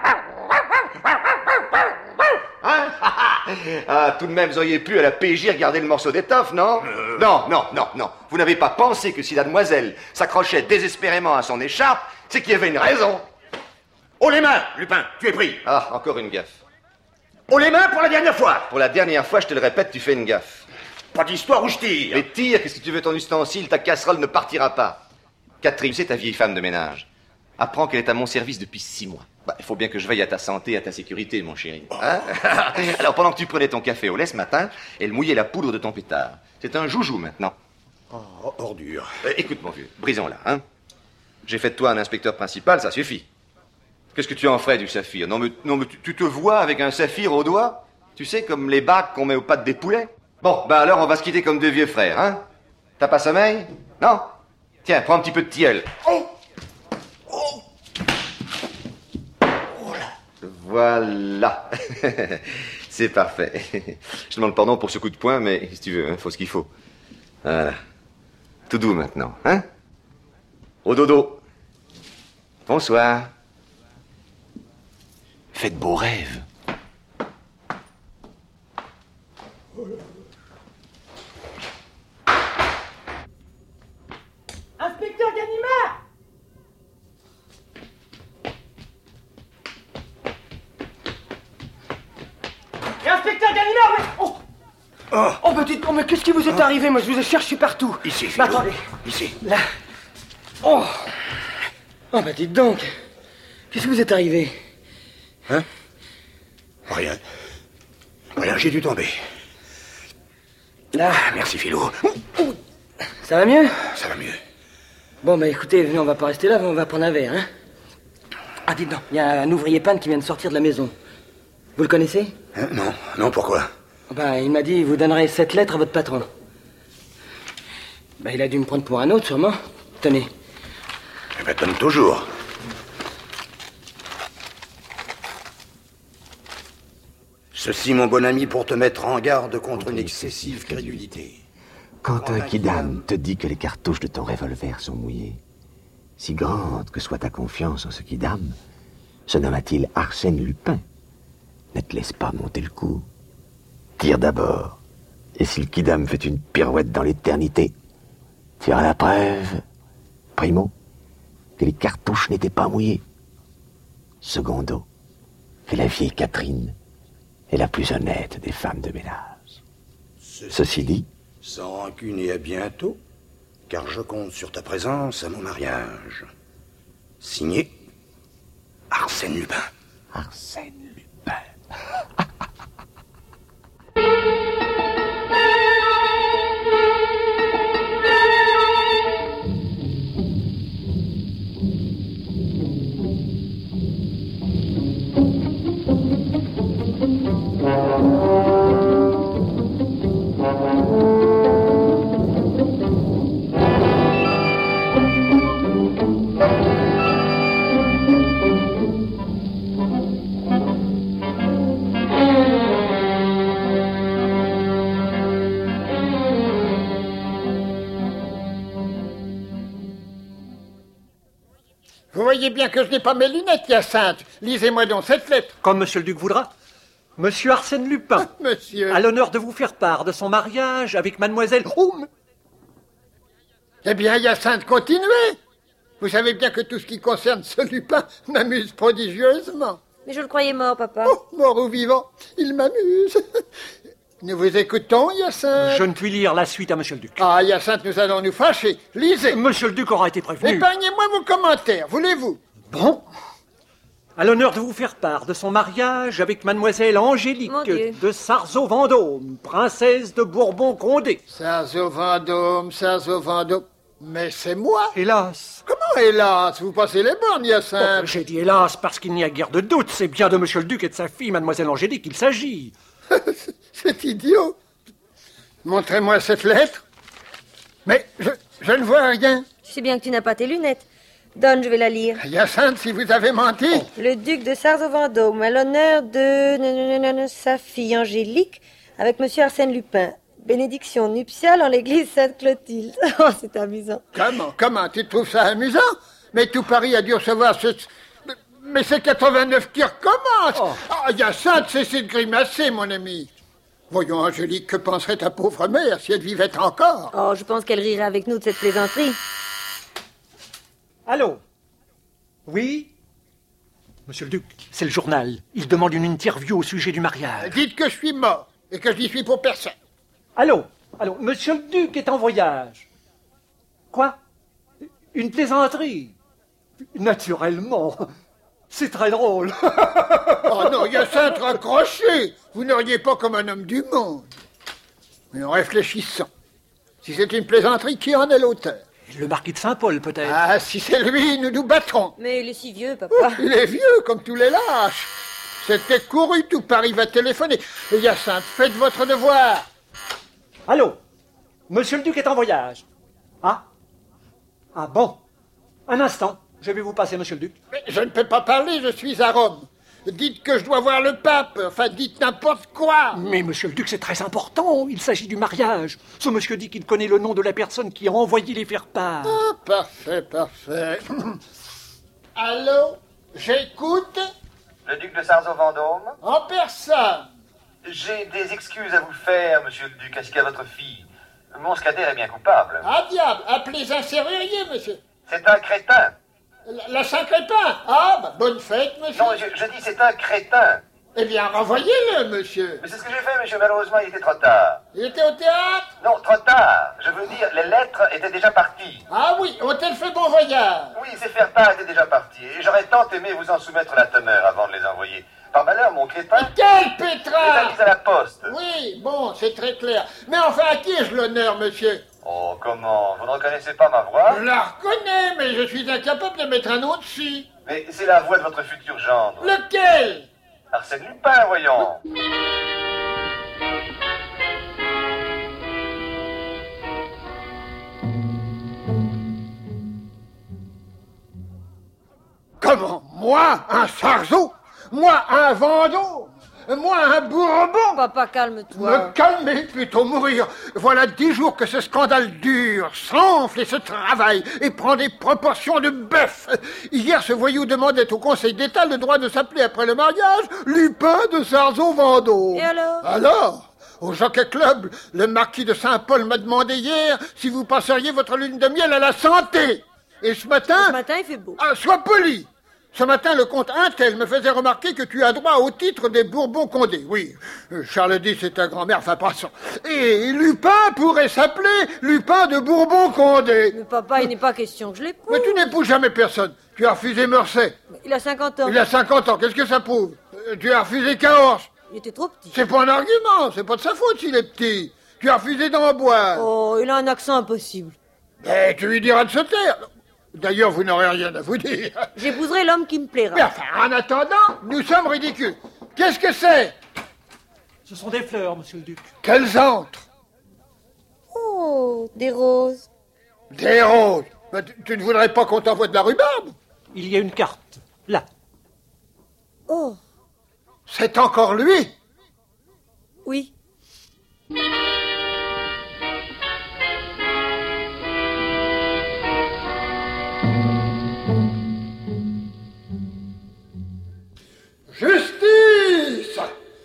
Hein? Ah, tout de même, vous auriez pu à la PJ regarder le morceau d'étoffe, non? Non. Vous n'avez pas pensé que si la demoiselle s'accrochait désespérément à son écharpe, c'est qu'il y avait une raison. Haut les mains, Lupin, tu es pris. Ah, encore une gaffe. Haut les mains pour la dernière fois. Pour la dernière fois, je te le répète, tu fais une gaffe. Pas d'histoire où je tire. Mais tire, qu'est-ce que tu veux ton ustensile? Ta casserole ne partira pas. Catherine, c'est ta vieille femme de ménage. Apprends qu'elle est à mon service depuis 6 mois. Bah, il faut bien que je veille à ta santé et à ta sécurité, mon chéri. Hein? Alors, pendant que tu prenais ton café au lait ce matin, elle mouillait la poudre de ton pétard. C'est un joujou, maintenant. Oh, ordure. Écoute, mon vieux, brisons-la, hein. J'ai fait de toi un inspecteur principal, ça suffit. Qu'est-ce que tu en ferais du saphir? Non, mais tu te vois avec un saphir au doigt? Tu sais, comme les bacs qu'on met aux pattes des poulets? Bon, ben alors, on va se quitter comme deux vieux frères, hein. T'as pas sommeil? Non? Tiens, prends un petit peu de tilleul. Oh! Voilà. C'est parfait. Je demande pardon pour ce coup de poing, mais si tu veux, hein, faut ce qu'il faut. Voilà. Tout doux maintenant, hein? Au dodo. Bonsoir. Faites beaux rêves. Inspecteur Ganimard! Inspecteur Ganimard, oui. Oh, bah dites, mais qu'est-ce qui vous est arrivé? Moi, je vous ai cherché partout. Ici, Bah, attendez. Ici. Là. Oh, bah dites donc. Qu'est-ce qui vous est arrivé? Hein? Rien. Rien, j'ai dû tomber. Là. Merci, Philou. Ça va mieux? Ça va mieux. Bon, bah écoutez, venez, on va pas rester là, on va prendre un verre, hein. Ah, dites donc, il y a un ouvrier panne qui vient de sortir de la maison. Vous le connaissez? Hein? Non, pourquoi? Ben, il m'a dit, vous donnerez cette lettre à votre patron. Ben, il a dû me prendre pour un autre, sûrement. Tenez. Eh ben, donne toujours. Ceci, mon bon ami, pour te mettre en garde contre une excessive crédulité. Quand un kidam te dit que les cartouches de ton revolver sont mouillées, si grande que soit ta confiance en ce kidam, se nomma-t-il Arsène Lupin. Ne te laisse pas monter le coup. Tire d'abord. Et si le kidam fait une pirouette dans l'éternité, tu auras la preuve, primo, que les cartouches n'étaient pas mouillées. Secondo, que la vieille Catherine est la plus honnête des femmes de ménage. Ceci dit, sans rancune et à bientôt, car je compte sur ta présence à mon mariage. Signé Arsène Lupin. Arsène Lupin. Vous voyez bien que je n'ai pas mes lunettes, Hyacinthe. Lisez-moi donc cette lettre. Comme monsieur le duc voudra. Monsieur Arsène Lupin Monsieur. a l'honneur de vous faire part de son mariage avec mademoiselle... Oh, Eh bien, Hyacinthe, continuez. Vous savez bien que tout ce qui concerne ce Lupin m'amuse prodigieusement. Mais je le croyais mort, papa. Oh, mort ou vivant, il m'amuse. Nous vous écoutons, Hyacinthe. Je ne puis lire la suite à monsieur le duc. Ah, Hyacinthe, nous allons nous fâcher. Lisez. Monsieur le duc aura été prévenu. Épargnez-moi vos commentaires, voulez-vous? Bon. A l'honneur de vous faire part de son mariage avec mademoiselle Angélique de Sarzeau-Vendôme, princesse de Bourbon-Condé. Sarzeau-Vendôme. Mais c'est moi. Hélas. Comment hélas? Vous passez les bornes, Hyacinthe. J'ai dit hélas parce qu'il n'y a guère de doute. C'est bien de monsieur le duc et de sa fille, mademoiselle Angélique, qu'il s'agit. C'est idiot. Montrez-moi cette lettre. Mais je ne vois rien. Tu sais bien que tu n'as pas tes lunettes. Donne, je vais la lire. Hyacinthe, si vous avez menti. Le duc de Sarzeau-Vendôme, à l'honneur de sa fille Angélique, avec monsieur Arsène Lupin. Bénédiction nuptiale en l'église Sainte-Clotilde. Oh, c'est amusant. Comment, tu trouves ça amusant? Mais tout Paris a dû recevoir ce... Mais c'est 89 qui recommence. Ah, Hyacinthe, cessez de grimacer, mon ami. Voyons, Angélique, que penserait ta pauvre mère si elle vivait encore? Oh, je pense qu'elle rirait avec nous de cette plaisanterie. Allô? Oui? Monsieur le Duc, c'est le journal. Il demande une interview au sujet du mariage. Dites que je suis mort et que je n'y suis pour personne. Allô, Monsieur le Duc est en voyage. Quoi? Une plaisanterie? Naturellement. C'est très drôle. Oh non, Hyacinthe, raccrochez. Vous n'auriez pas comme un homme du monde. Mais en réfléchissant, si c'est une plaisanterie, qui en est l'auteur? Le marquis de Saint-Paul, peut-être. Ah, si c'est lui, nous nous battrons. Mais il est si vieux, papa. Oh, il est vieux, comme tous les lâches. C'était couru, tout Paris va téléphoner. Et Hyacinthe, faites votre devoir. Allô? Monsieur le Duc est en voyage. Ah bon. Un instant, je vais vous passer, Monsieur le Duc. Mais je ne peux pas parler, je suis à Rome. Dites que je dois voir le pape, enfin dites n'importe quoi. Mais Monsieur le Duc, c'est très important, il s'agit du mariage. Ce monsieur dit qu'il connaît le nom de la personne qui a envoyé les faire-part. Ah, parfait. Allô? J'écoute? Le duc de Sarzeau-Vendôme? En personne. J'ai des excuses à vous faire, monsieur le duc, ainsi qu'à votre fille. Mon secrétaire est bien coupable. Ah diable, appelez un serrurier, monsieur. C'est un crétin. La Saint-Crépin? Ah, bah, bonne fête, monsieur. Non, je dis c'est un crétin. Eh bien, renvoyez-le, monsieur. Mais c'est ce que j'ai fait, monsieur. Malheureusement, il était trop tard. Il était au théâtre? Non, trop tard. Je veux dire, les lettres étaient déjà parties. Ah oui, ont-elles fait bon voyage? Oui, ces faire-part étaient déjà partis. Et j'aurais tant aimé vous en soumettre la teneur avant de les envoyer. Par malheur, mon crétin... Quel pétrin! Les a mis à la poste. Oui, bon, c'est très clair. Mais enfin, à qui ai-je l'honneur, monsieur? Oh, comment? Vous ne reconnaissez pas ma voix? Je la reconnais, mais je suis incapable de mettre un nom dessus. Mais c'est la voix de votre futur gendre. Lequel? Arsène Lupin, voyons. Comment? Moi, un Sarzeau? Moi, un Vendôme? Moi, un Bourbon? Papa, calme-toi. Me calmer, plutôt mourir. Voilà 10 jours que ce scandale dure, s'enfle et se travaille, et prend des proportions de bœuf. Hier, ce voyou demandait au Conseil d'État le droit de s'appeler après le mariage Lupin de Sarzeau-Vendôme. Et alors? Alors? Au Jockey Club, le marquis de Saint-Paul m'a demandé hier si vous passeriez votre lune de miel à la santé. Et ce matin... Ce matin, il fait beau. Ah, sois poli. Ce matin, le comte Intel me faisait remarquer que tu as droit au titre des Bourbons-Condé. Oui, Charles X c'est ta grand-mère, enfin passons. Et Lupin pourrait s'appeler Lupin de Bourbon-Condé. Mais papa, il n'est pas question que je l'épouse. Mais tu n'épouses jamais personne. Tu as refusé Meursault. Il a 50 ans. Il a 50 ans, qu'est-ce que ça prouve? Tu as refusé Cahors. Il était trop petit. C'est pas un argument, c'est pas de sa faute s'il est petit. Tu as refusé d'Amboise. Oh, il a un accent impossible. Mais tu lui diras de se taire. D'ailleurs, vous n'aurez rien à vous dire. J'épouserai l'homme qui me plaira. Mais enfin, en attendant, nous sommes ridicules. Qu'est-ce que c'est? Ce sont des fleurs, monsieur le Duc. Quelles antres? Oh, des roses. Des roses? Mais tu ne voudrais pas qu'on t'envoie de la rhubarbe? Il y a une carte, là. Oh. C'est encore lui? Oui. Justice!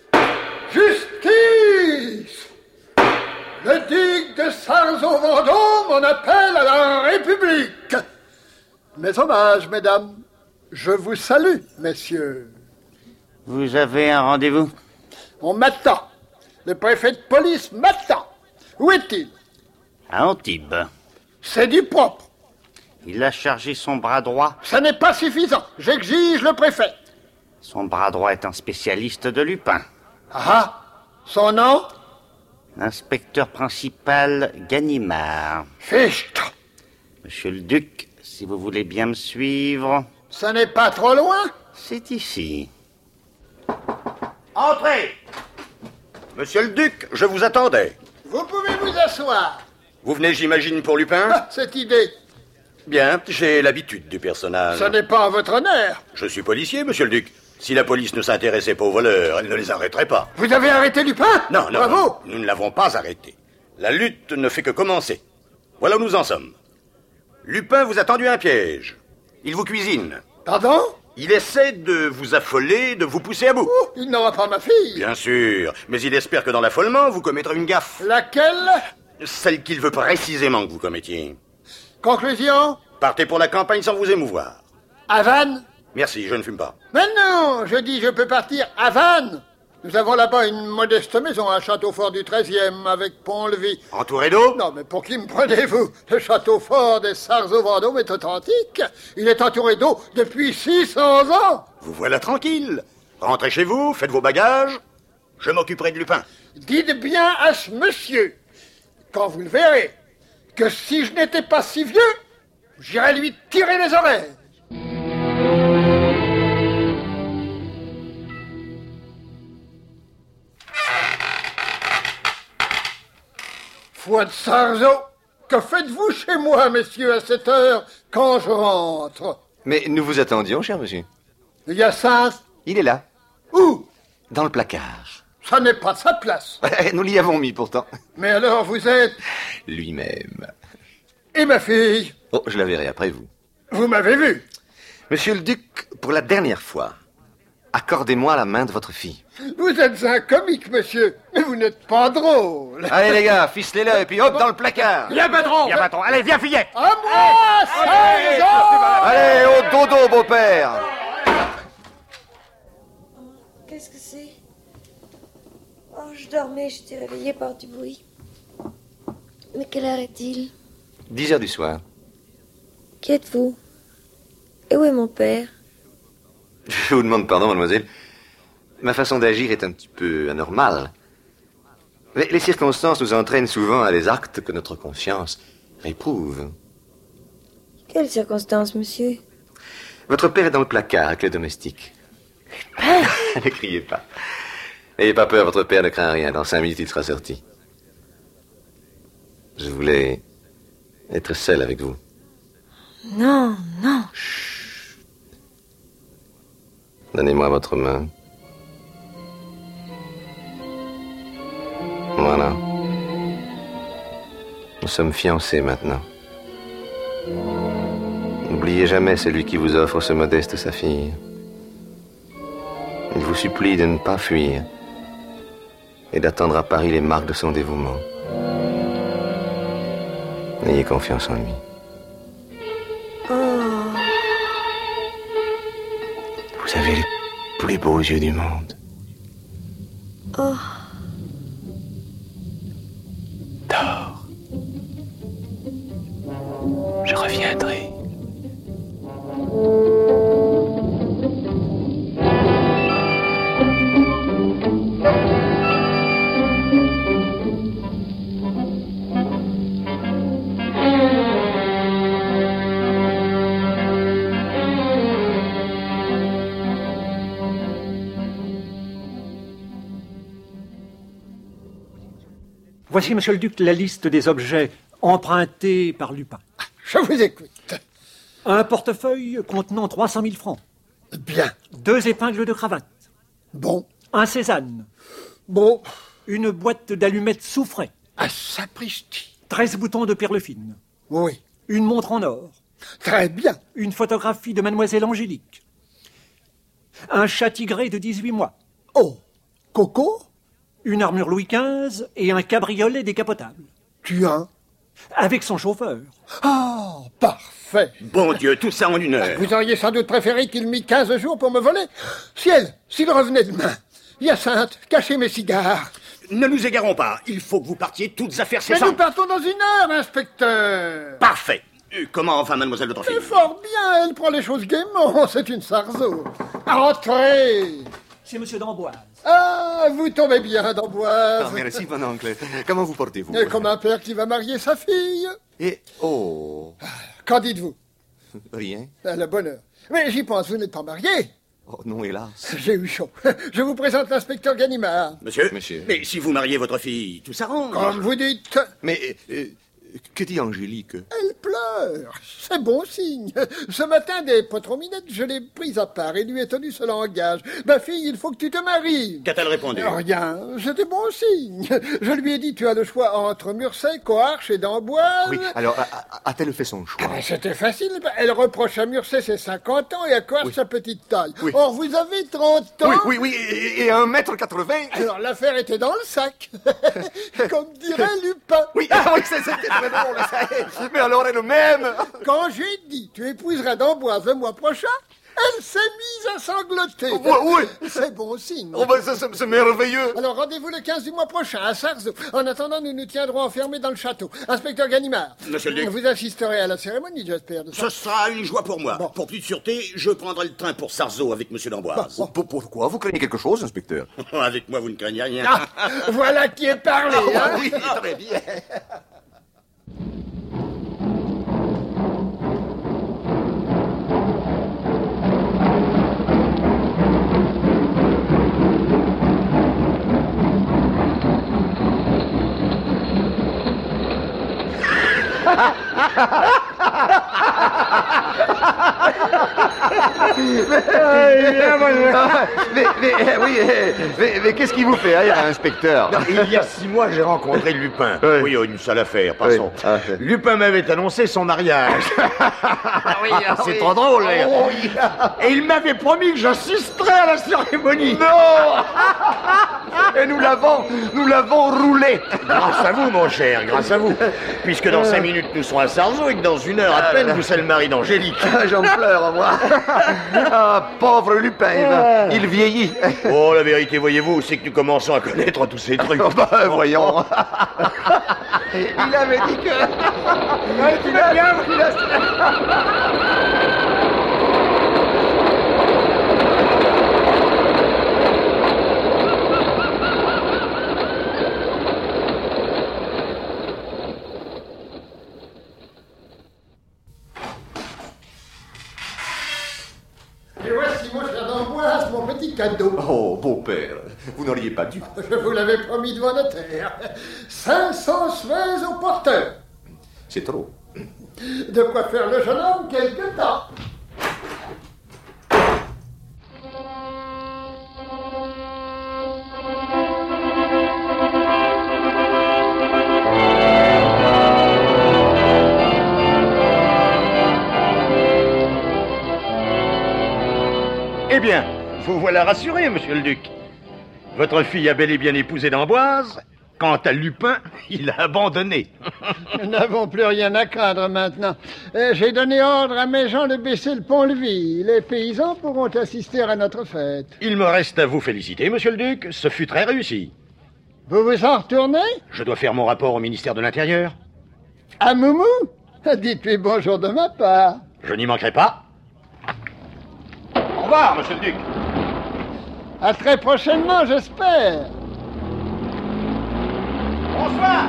Justice! Le duc de Sarzeau-Vendôme en appelle à la République. Mes hommages, mesdames. Je vous salue, messieurs. Vous avez un rendez-vous? On m'attend. Le préfet de police m'attend. Où est-il? À Antibes. C'est du propre. Il a chargé son bras droit. Ce n'est pas suffisant. J'exige le préfet. Son bras droit est un spécialiste de Lupin. Ah, son nom? L'inspecteur principal Ganimard. Fichtre. Monsieur le Duc, si vous voulez bien me suivre... Ce n'est pas trop loin? C'est ici. Entrez! Monsieur le Duc, je vous attendais. Vous pouvez vous asseoir. Vous venez, j'imagine, pour Lupin? Ah, cette idée. Bien, j'ai l'habitude du personnage. Ce n'est pas à votre honneur. Je suis policier, monsieur le Duc. Si la police ne s'intéressait pas aux voleurs, elle ne les arrêterait pas. Vous avez arrêté Lupin? Non, non, bravo. non, nous ne l'avons pas arrêté. La lutte ne fait que commencer. Voilà où nous en sommes. Lupin vous a tendu un piège. Il vous cuisine. Pardon? Il essaie de vous affoler, de vous pousser à bout. Oh, il n'aura pas ma fille. Bien sûr, mais il espère que dans l'affolement, vous commettrez une gaffe. Laquelle? Celle qu'il veut précisément que vous commettiez. Conclusion? Partez pour la campagne sans vous émouvoir. Havane? Merci, je ne fume pas. Mais non, je dis je peux partir à Vannes. Nous avons là-bas une modeste maison, un château fort du 13e, avec pont-levis. Entouré d'eau? Non, mais pour qui me prenez-vous? Le château fort des Sarzeau-Vendôme est authentique. Il est entouré d'eau depuis 600 ans. Vous voilà tranquille. Rentrez chez vous, faites vos bagages. Je m'occuperai de Lupin. Dites bien à ce monsieur, quand vous le verrez, que si je n'étais pas si vieux, j'irais lui tirer les oreilles. Foi de Sarzeau, que faites-vous chez moi, messieurs, à cette heure, quand je rentre? Mais nous vous attendions, cher monsieur. Hyacinthe? Il est là. Où? Dans le placard. Ça n'est pas de sa place. Nous l'y avons mis pourtant. Mais alors vous êtes... Lui-même. Et ma fille? Oh, je la verrai après vous. Vous m'avez vu? Monsieur le duc, pour la dernière fois, accordez-moi la main de votre fille. Vous êtes un comique, monsieur, mais vous n'êtes pas drôle. Allez les gars, ficelez-le et puis hop dans le placard. Viens, patron. Viens, patron. Allez, viens, fillet. À moi, Sarzeau! Allez, au dodo, beau-père. Qu'est-ce que c'est? Oh, je dormais, j'étais réveillée par du bruit. Mais quelle heure est-il? 10 heures du soir. Qui êtes-vous? Et où est mon père? Je vous demande pardon, mademoiselle. Ma façon d'agir est un petit peu anormale. Mais les circonstances nous entraînent souvent à des actes que notre conscience réprouve. Quelles circonstances, monsieur? Votre père est dans le placard avec les domestiques. Ne criez pas. N'ayez pas peur, votre père ne craint rien. Dans 5 minutes, il sera sorti. Je voulais être seul avec vous. Non, non. Donnez-moi votre main. Voilà. Nous sommes fiancés maintenant. N'oubliez jamais celui qui vous offre ce modeste saphir. Il vous supplie de ne pas fuir et d'attendre à Paris les marques de son dévouement. Ayez confiance en lui. Oh. Vous avez les plus beaux yeux du monde. Oh. Dors. Je reviendrai. Voici, monsieur le duc, la liste des objets empruntés par Lupin. Je vous écoute. Un portefeuille contenant 300 000 francs. Bien. 2 épingles de cravate. Bon. Un Cézanne. Bon. Une boîte d'allumettes soufrées. Un sapristi. 13 boutons de perles fines. Oui. Une montre en or. Très bien. Une photographie de mademoiselle Angélique. Un chat tigré de 18 mois. Oh. Coco? Une armure Louis XV et un cabriolet décapotable. Tu as? Avec son chauffeur. Oh, parfait. Bon Dieu, tout ça en 1 heure. Vous auriez sans doute préféré qu'il mît 15 jours pour me voler? Ciel, s'il revenait demain. Hyacinthe, cachez mes cigares. Ne nous égarons pas. Il faut que vous partiez toutes affaires Mais cessantes. nous partons dans 1 heure, inspecteur. Parfait. Comment va mademoiselle votre fille? C'est fort bien, elle prend les choses gaiement. C'est une Sarzeau. Entrez. C'est monsieur d'Amboise. Ah, vous tombez bien, d'Amboise. Ah, merci, mon oncle. Comment vous portez-vous? Comme un père qui va marier sa fille. Et, oh... Qu'en dites-vous? Rien. Le bonheur. Mais j'y pense, vous n'êtes pas marié. Oh, non, hélas. J'ai eu chaud. Je vous présente l'inspecteur Ganimard. Monsieur? Monsieur. Mais si vous mariez votre fille, tout s'arrange. Comme vous dites. Mais, que dit Angélique? Elle pleure. C'est bon signe. Ce matin, des potrominettes, je l'ai prise à part et lui ai tenu ce langage. Ma fille, il faut que tu te maries. Qu'a-t-elle répondu? Rien. C'était bon signe. Je lui ai dit, tu as le choix entre Murset, Coarche et d'Amboise. Oui, alors, a-t-elle fait son choix? C'était facile. Elle reproche à Murset ses 50 ans et à Coarche sa petite taille. Oui. Or, vous avez 30 ans. Oui, et 1,80 m. Alors, l'affaire était dans le sac. Comme dirait Lupin. Oui, c'était très drôle, ça. Mais alors elle-même. Quand j'ai dit, tu épouseras d'Amboise le mois prochain, Elle s'est mise à sangloter. Oui. C'est bon signe. Oh, ben, c'est merveilleux. Alors, rendez-vous le 15 du mois prochain, à Sarzeau. En attendant, nous nous tiendrons enfermés dans le château. Inspecteur Ganimard. Monsieur le duc. Vous assisterez à la cérémonie, j'espère. Ce sera une joie pour moi. Bon. Pour plus de sûreté, je prendrai le train pour Sarzeau avec monsieur d'Amboise. Pourquoi? Vous craignez quelque chose, inspecteur? Avec moi, vous ne craignez rien. Ah, voilà qui est parlé, hein? Oui, très bien. Mais qu'est-ce qui vous fait rire, inspecteur? Il y a 6 mois, j'ai rencontré Lupin. Oui, une sale affaire, passons. Lupin m'avait annoncé son mariage. C'est trop drôle, Et il m'avait promis que j'assisterais à la cérémonie. Non. Et nous l'avons roulé. Grâce à vous, mon cher, grâce à vous. Puisque dans 5 minutes, nous serons à Sarzeau et que dans 1 heure à peine, vous serez le mari d'Angélique. J'en pleure, moi. Ah, pauvre Lupin, il vieillit. Oh, la vérité, voyez-vous, c'est que nous commençons à connaître tous ces trucs. Oh, bah, voyons. Il avait dit que... Tu vas bien, Et voici, mon cher d'Amboise, mon petit cadeau. Oh, beau-père, vous n'auriez pas dû. Je vous l'avais promis devant notaire. 500 Suez au porteur. C'est trop. De quoi faire le jeune homme quelque temps. Eh bien, vous voilà rassuré, monsieur le duc. Votre fille a bel et bien épousé d'Amboise. Quant à Lupin, il a abandonné. Nous n'avons plus rien à craindre maintenant. J'ai donné ordre à mes gens de baisser le pont-levis. Les paysans pourront assister à notre fête. Il me reste à vous féliciter, monsieur le duc. Ce fut très réussi. Vous vous en retournez? Je dois faire mon rapport au ministère de l'Intérieur. À Moumou? Dites-lui bonjour de ma part. Je n'y manquerai pas. Au revoir, monsieur le duc. À très prochainement, j'espère. Bonsoir.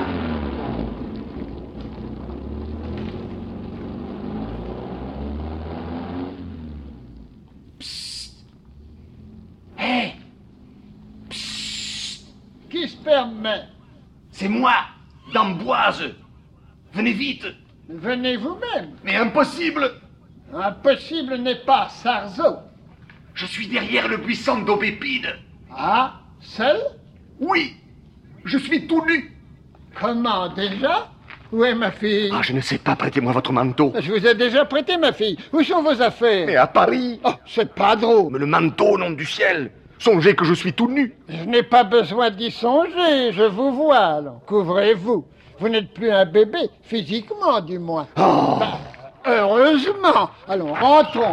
Psst. Hé. Psst. Qui se permet? C'est moi, d'Amboise. Venez vite. Venez vous-même. Mais impossible. Impossible n'est pas Sarzeau. Je suis derrière le buisson d'aubépine. Ah, seul? Oui. Je suis tout nu. Comment, déjà? Où est ma fille? Ah, je ne sais pas, prêtez-moi votre manteau. Je vous ai déjà prêté, ma fille. Où sont vos affaires? Mais à Paris. Oh, c'est pas drôle. Mais le manteau, nom du ciel. Songez que je suis tout nu. Je n'ai pas besoin d'y songer, je vous vois, alors. Couvrez-vous. Vous n'êtes plus un bébé, physiquement, du moins. Oh. Bah, heureusement. Allons, rentrons.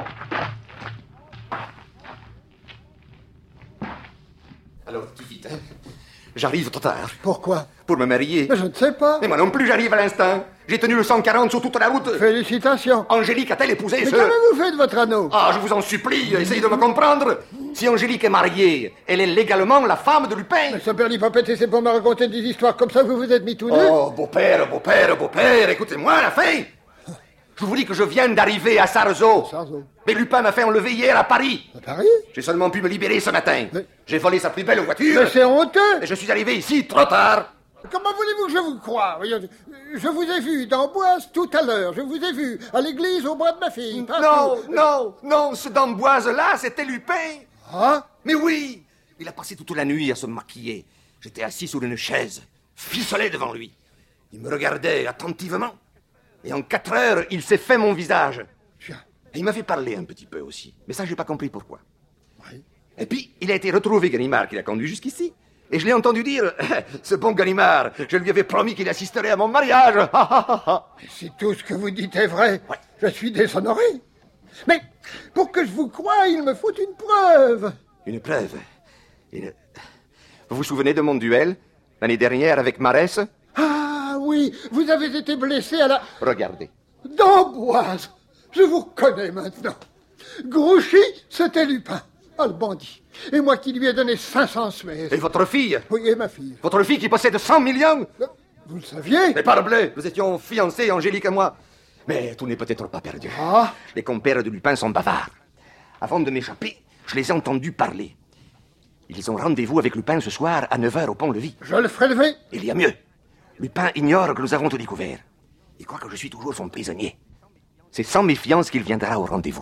Alors, tout vite, hein. J'arrive trop tard. Pourquoi? Pour me marier. Mais je ne sais pas. Mais moi non plus, j'arrive à l'instant. J'ai tenu le 140 sur toute la route. Félicitations. Angélique a-t-elle épousé Mais ce... qu'avez-vous fait de votre anneau? Ah, je vous en supplie, essayez de me comprendre. Si Angélique est mariée, elle est légalement la femme de Lupin. Mais ce perlipopette, c'est pour me raconter des histoires comme ça que vous vous êtes mis tout nu? Oh, beau-père, beau-père, beau-père, écoutez-moi à la fin. Je vous dis que je viens d'arriver à Sarzeau. Mais Lupin m'a fait enlever hier à Paris. À Paris? J'ai seulement pu me libérer ce matin. J'ai volé sa plus belle voiture. Mais c'est honteux. Et je suis arrivé ici trop tard. Comment voulez-vous que je vous croie? Je vous ai vu d'Amboise tout à l'heure. Je vous ai vu à l'église au bras de ma fille. Non, ce d'Amboise-là, c'était Lupin. Ah? Mais oui. Il a passé toute la nuit à se maquiller. J'étais assis sur une chaise, ficelé devant lui. Il me regardait attentivement. Et en 4 heures, il s'est fait mon visage. Et il m'avait parlé un petit peu aussi. Mais ça, j'ai pas compris pourquoi. Oui. Et puis, il a été retrouvé, Ganimard, qui l'a conduit jusqu'ici. Et je l'ai entendu dire, ce bon Ganimard, je lui avais promis qu'il assisterait à mon mariage. Si tout ce que vous dites est vrai, ouais. Je suis déshonoré. Mais pour que je vous croie, il me faut une preuve. Une preuve? Vous vous souvenez de mon duel, l'année dernière avec Marès? Ah oui, vous avez été blessé à la... Regardez. d'Amboise. Je vous reconnais maintenant. Grouchy, c'était Lupin. Ah, le bandit. Et moi qui lui ai donné 500 smèches. Et votre fille? Oui, et ma fille. Votre fille qui possède 100 millions? Vous le saviez? Mais parbleu, nous étions fiancés, Angélique et moi. Mais tout n'est peut-être pas perdu. Ah? Les compères de Lupin sont bavards. Avant de m'échapper, je les ai entendus parler. Ils ont rendez-vous avec Lupin ce soir à 9h au pont-levis. Je le ferai lever. Il y a mieux. Lupin ignore que nous avons tout découvert. Il croit que je suis toujours son prisonnier. C'est sans méfiance qu'il viendra au rendez-vous.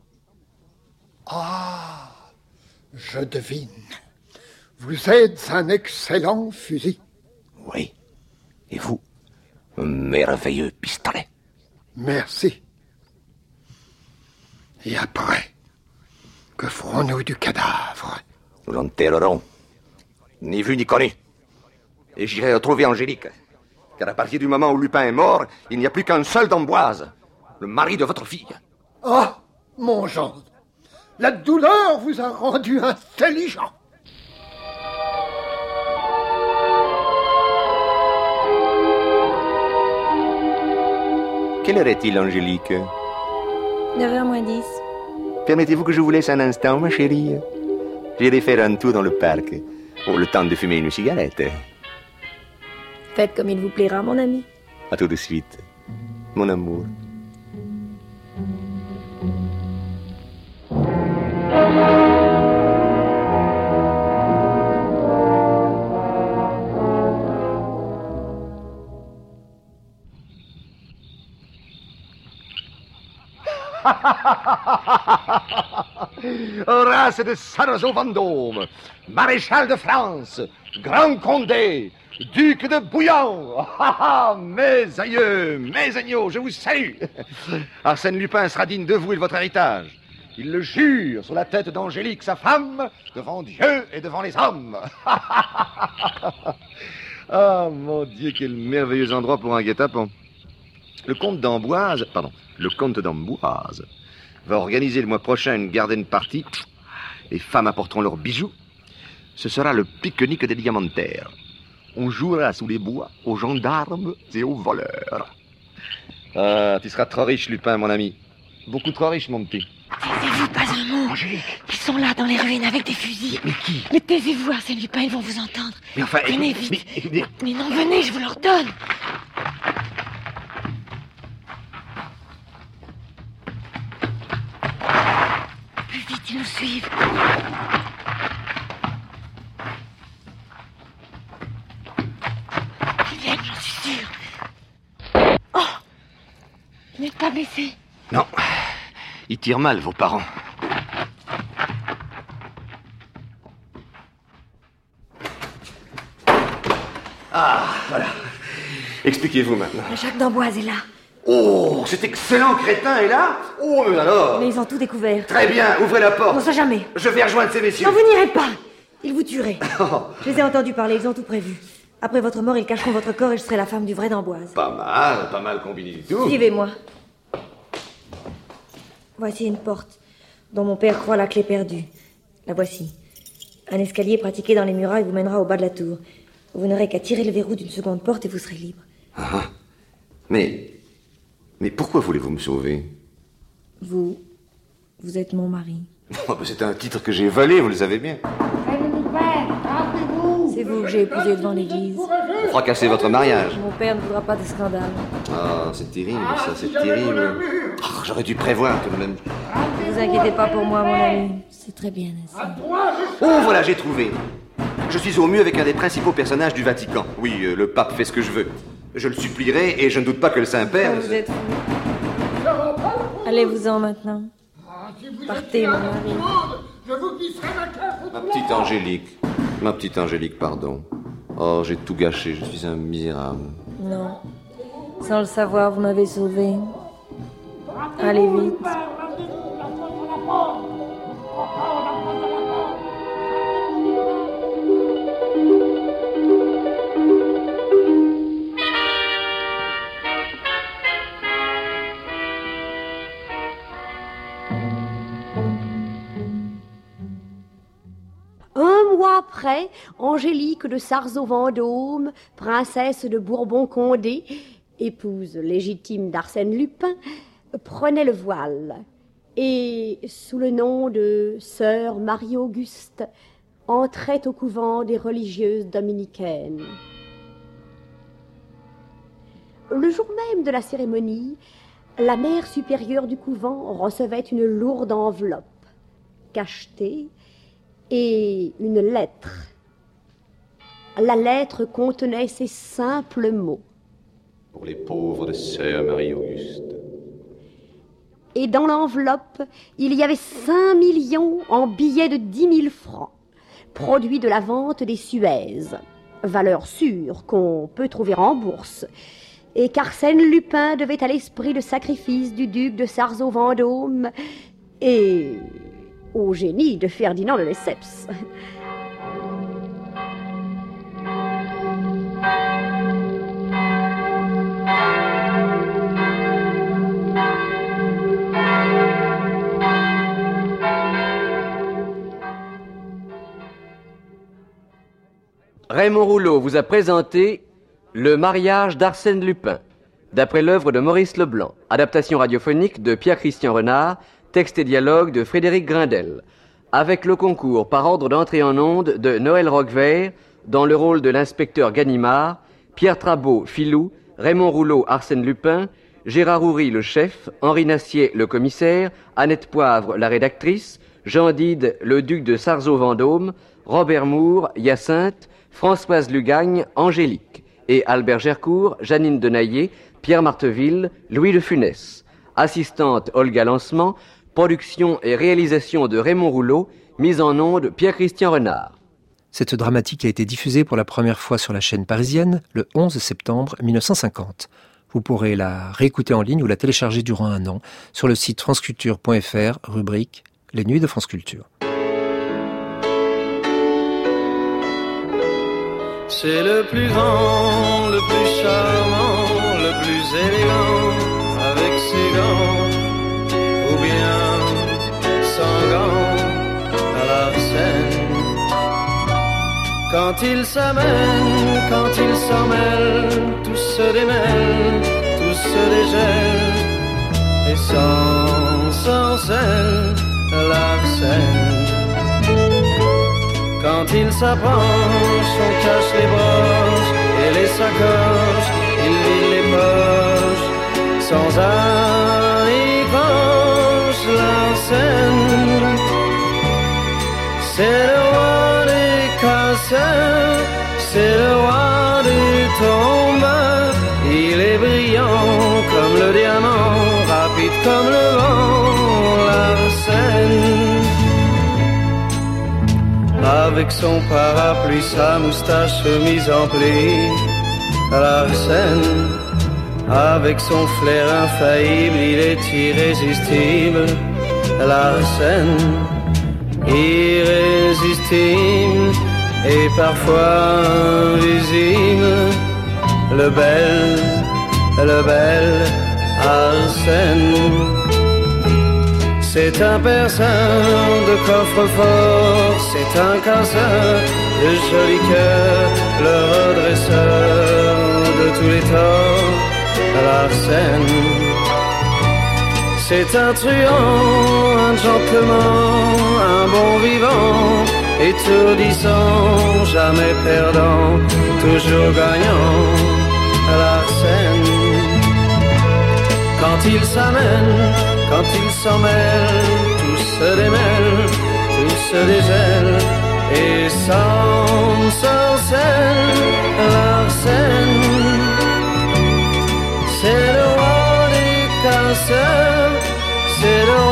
Ah, je devine. Vous êtes un excellent fusil. Oui. Et vous, un merveilleux pistolet. Merci. Et après, que ferons-nous du cadavre? Nous l'enterrerons. Ni vu ni connu. Et j'irai retrouver Angélique. Car à partir du moment où Lupin est mort, il n'y a plus qu'un seul d'Amboise, le mari de votre fille. Ah, mon gendre, la douleur vous a rendu intelligent. Quelle heure est-il, Angélique? 9h moins 10. Permettez-vous que je vous laisse un instant, ma chérie? J'irai faire un tour dans le parc. Oh, le temps de fumer une cigarette. Faites comme il vous plaira, mon ami. À tout de suite, mon amour. Horace de Sarzeau-Vendôme, maréchal de France, grand Condé, duc de Bouillon. Mes aïeux, mes agneaux, je vous salue. Arsène Lupin sera digne de vous et de votre héritage. Il le jure sur la tête d'Angélique, sa femme, devant Dieu et devant les hommes. Ah, mon Dieu, quel merveilleux endroit pour un guet-apens. Le comte d'Amboise va organiser le mois prochain une garden party. Les femmes apporteront leurs bijoux. Ce sera le pique-nique des diamantaires. On jouera sous les bois aux gendarmes et aux voleurs. Ah, tu seras trop riche, Lupin, mon ami. Beaucoup trop riche, mon petit. Taisez-vous, pas un mot. Angélique. Ils sont là, dans les ruines, avec des fusils. Mais qui? Mais taisez-vous, Arsène Lupin, ils vont vous entendre. Mais enfin... Venez vite. Mais non, venez, je vous l'ordonne. Plus vite, ils nous suivent. Ils viennent, j'en suis sûre. Oh! Vous n'êtes pas blessé? Non. Ils tirent mal, vos parents. Ah, voilà. Expliquez-vous maintenant. Jacques d'Amboise est là. Oh, cet excellent crétin est là? Oh, mais alors? Mais ils ont tout découvert. Très bien, ouvrez la porte. Non, ça jamais. Je vais rejoindre ces messieurs. Non, vous n'irez pas. Ils vous tueraient. Je les ai entendus parler, ils ont tout prévu. Après votre mort, ils cacheront votre corps et je serai la femme du vrai d'Amboise. Pas mal combiné du tout. Suivez-moi. Voici une porte dont mon père croit la clé perdue. La voici. Un escalier pratiqué dans les murailles vous mènera au bas de la tour. Vous n'aurez qu'à tirer le verrou d'une seconde porte et vous serez libre. Ah, mais pourquoi voulez-vous me sauver? Vous êtes mon mari. C'est un titre que j'ai volé, vous le savez bien. C'est vous que j'ai épousé devant l'église. Pour fracasser votre mariage. Mon père ne voudra pas de scandale. Ah, c'est terrible, ça, c'est terrible. Oh, j'aurais dû prévoir tout de même. Ne vous inquiétez pas pour moi, mon ami. C'est très bien ainsi. Oh, voilà, j'ai trouvé. Je suis au mieux avec un des principaux personnages du Vatican. Oui, le pape fait ce que je veux. Je le supplierai et je ne doute pas que le Saint-Père... Vous êtes fou. Allez-vous-en maintenant. Partez, mon mari. Ma petite Angélique, pardon. Oh, j'ai tout gâché, je suis un misérable. Non. Sans le savoir, vous m'avez sauvé. Allez vite. après, Angélique de Sarzeau-Vendôme, princesse de Bourbon-Condé, épouse légitime d'Arsène Lupin, prenait le voile et, sous le nom de sœur Marie-Auguste, entrait au couvent des religieuses dominicaines. Le jour même de la cérémonie, la mère supérieure du couvent recevait une lourde enveloppe cachetée et une lettre. La lettre contenait ces simples mots. Pour les pauvres de sœur Marie-Auguste. Et dans l'enveloppe, il y avait 5 millions en billets de 10 000 francs, produits de la vente des Suez, valeur sûre qu'on peut trouver en bourse, et qu'Arsène Lupin devait à l'esprit de sacrifice du duc de Sarzeau-Vendôme et au génie de Ferdinand de Lesseps. Raymond Rouleau vous a présenté Le mariage d'Arsène Lupin, d'après l'œuvre de Maurice Leblanc, adaptation radiophonique de Pierre-Christian Renard, texte et dialogue de Frédéric Grindel, avec le concours par ordre d'entrée en onde de Noël Roquevert, dans le rôle de l'inspecteur Ganimard, Pierre Trabeau, Filou, Raymond Rouleau, Arsène Lupin, Gérard Houry, le chef, Henri Nassier, le commissaire, Annette Poivre, la rédactrice, Jean Dide, le duc de Sarzeau-Vendôme, Robert Moore, Hyacinthe, Françoise Lugagne, Angélique, et Albert Gercourt, Janine Denaillé, Pierre Marteville, Louis de Funès. Assistante Olga Lancement, production et réalisation de Raymond Rouleau, mise en onde Pierre-Christian Renard. Cette dramatique a été diffusée pour la première fois sur la chaîne parisienne le 11 septembre 1950. Vous pourrez la réécouter en ligne ou la télécharger durant un an sur le site franceculture.fr, rubrique Les Nuits de France Culture. C'est le plus grand, le plus charmant, le plus élégant, avec ses gants, ou bien sans gants, à l'Arsène. Quand il s'amène, quand il s'en mêle, tout se démêle, tout se dégèle, et sans scène, à l'Arsène. Quand il s'approche, on cache les broches et les sacoches, il vide les poches, sans un épanche, l'Arsène. C'est le roi des casseurs, c'est le roi du tombeur, il est brillant comme le diamant, rapide comme le vent, l'Arsène. Avec son parapluie, sa moustache mise en pli, l'Arsène. Avec son flair infaillible, il est irrésistible, l'Arsène. Irrésistible et parfois invisible, le bel Arsène. C'est un perceur de coffre-fort, c'est un casseur de jolis cœurs, le redresseur de tous les torts, l'Arsène. C'est un truand, un gentleman, un bon vivant, étourdissant, jamais perdant, toujours gagnant, l'Arsène. Quand il s'amène, quand il s'en mêle, tout se démêle, tout se dégèle, et sans scène, l'Arsène. C'est le roi des casseurs, c'est le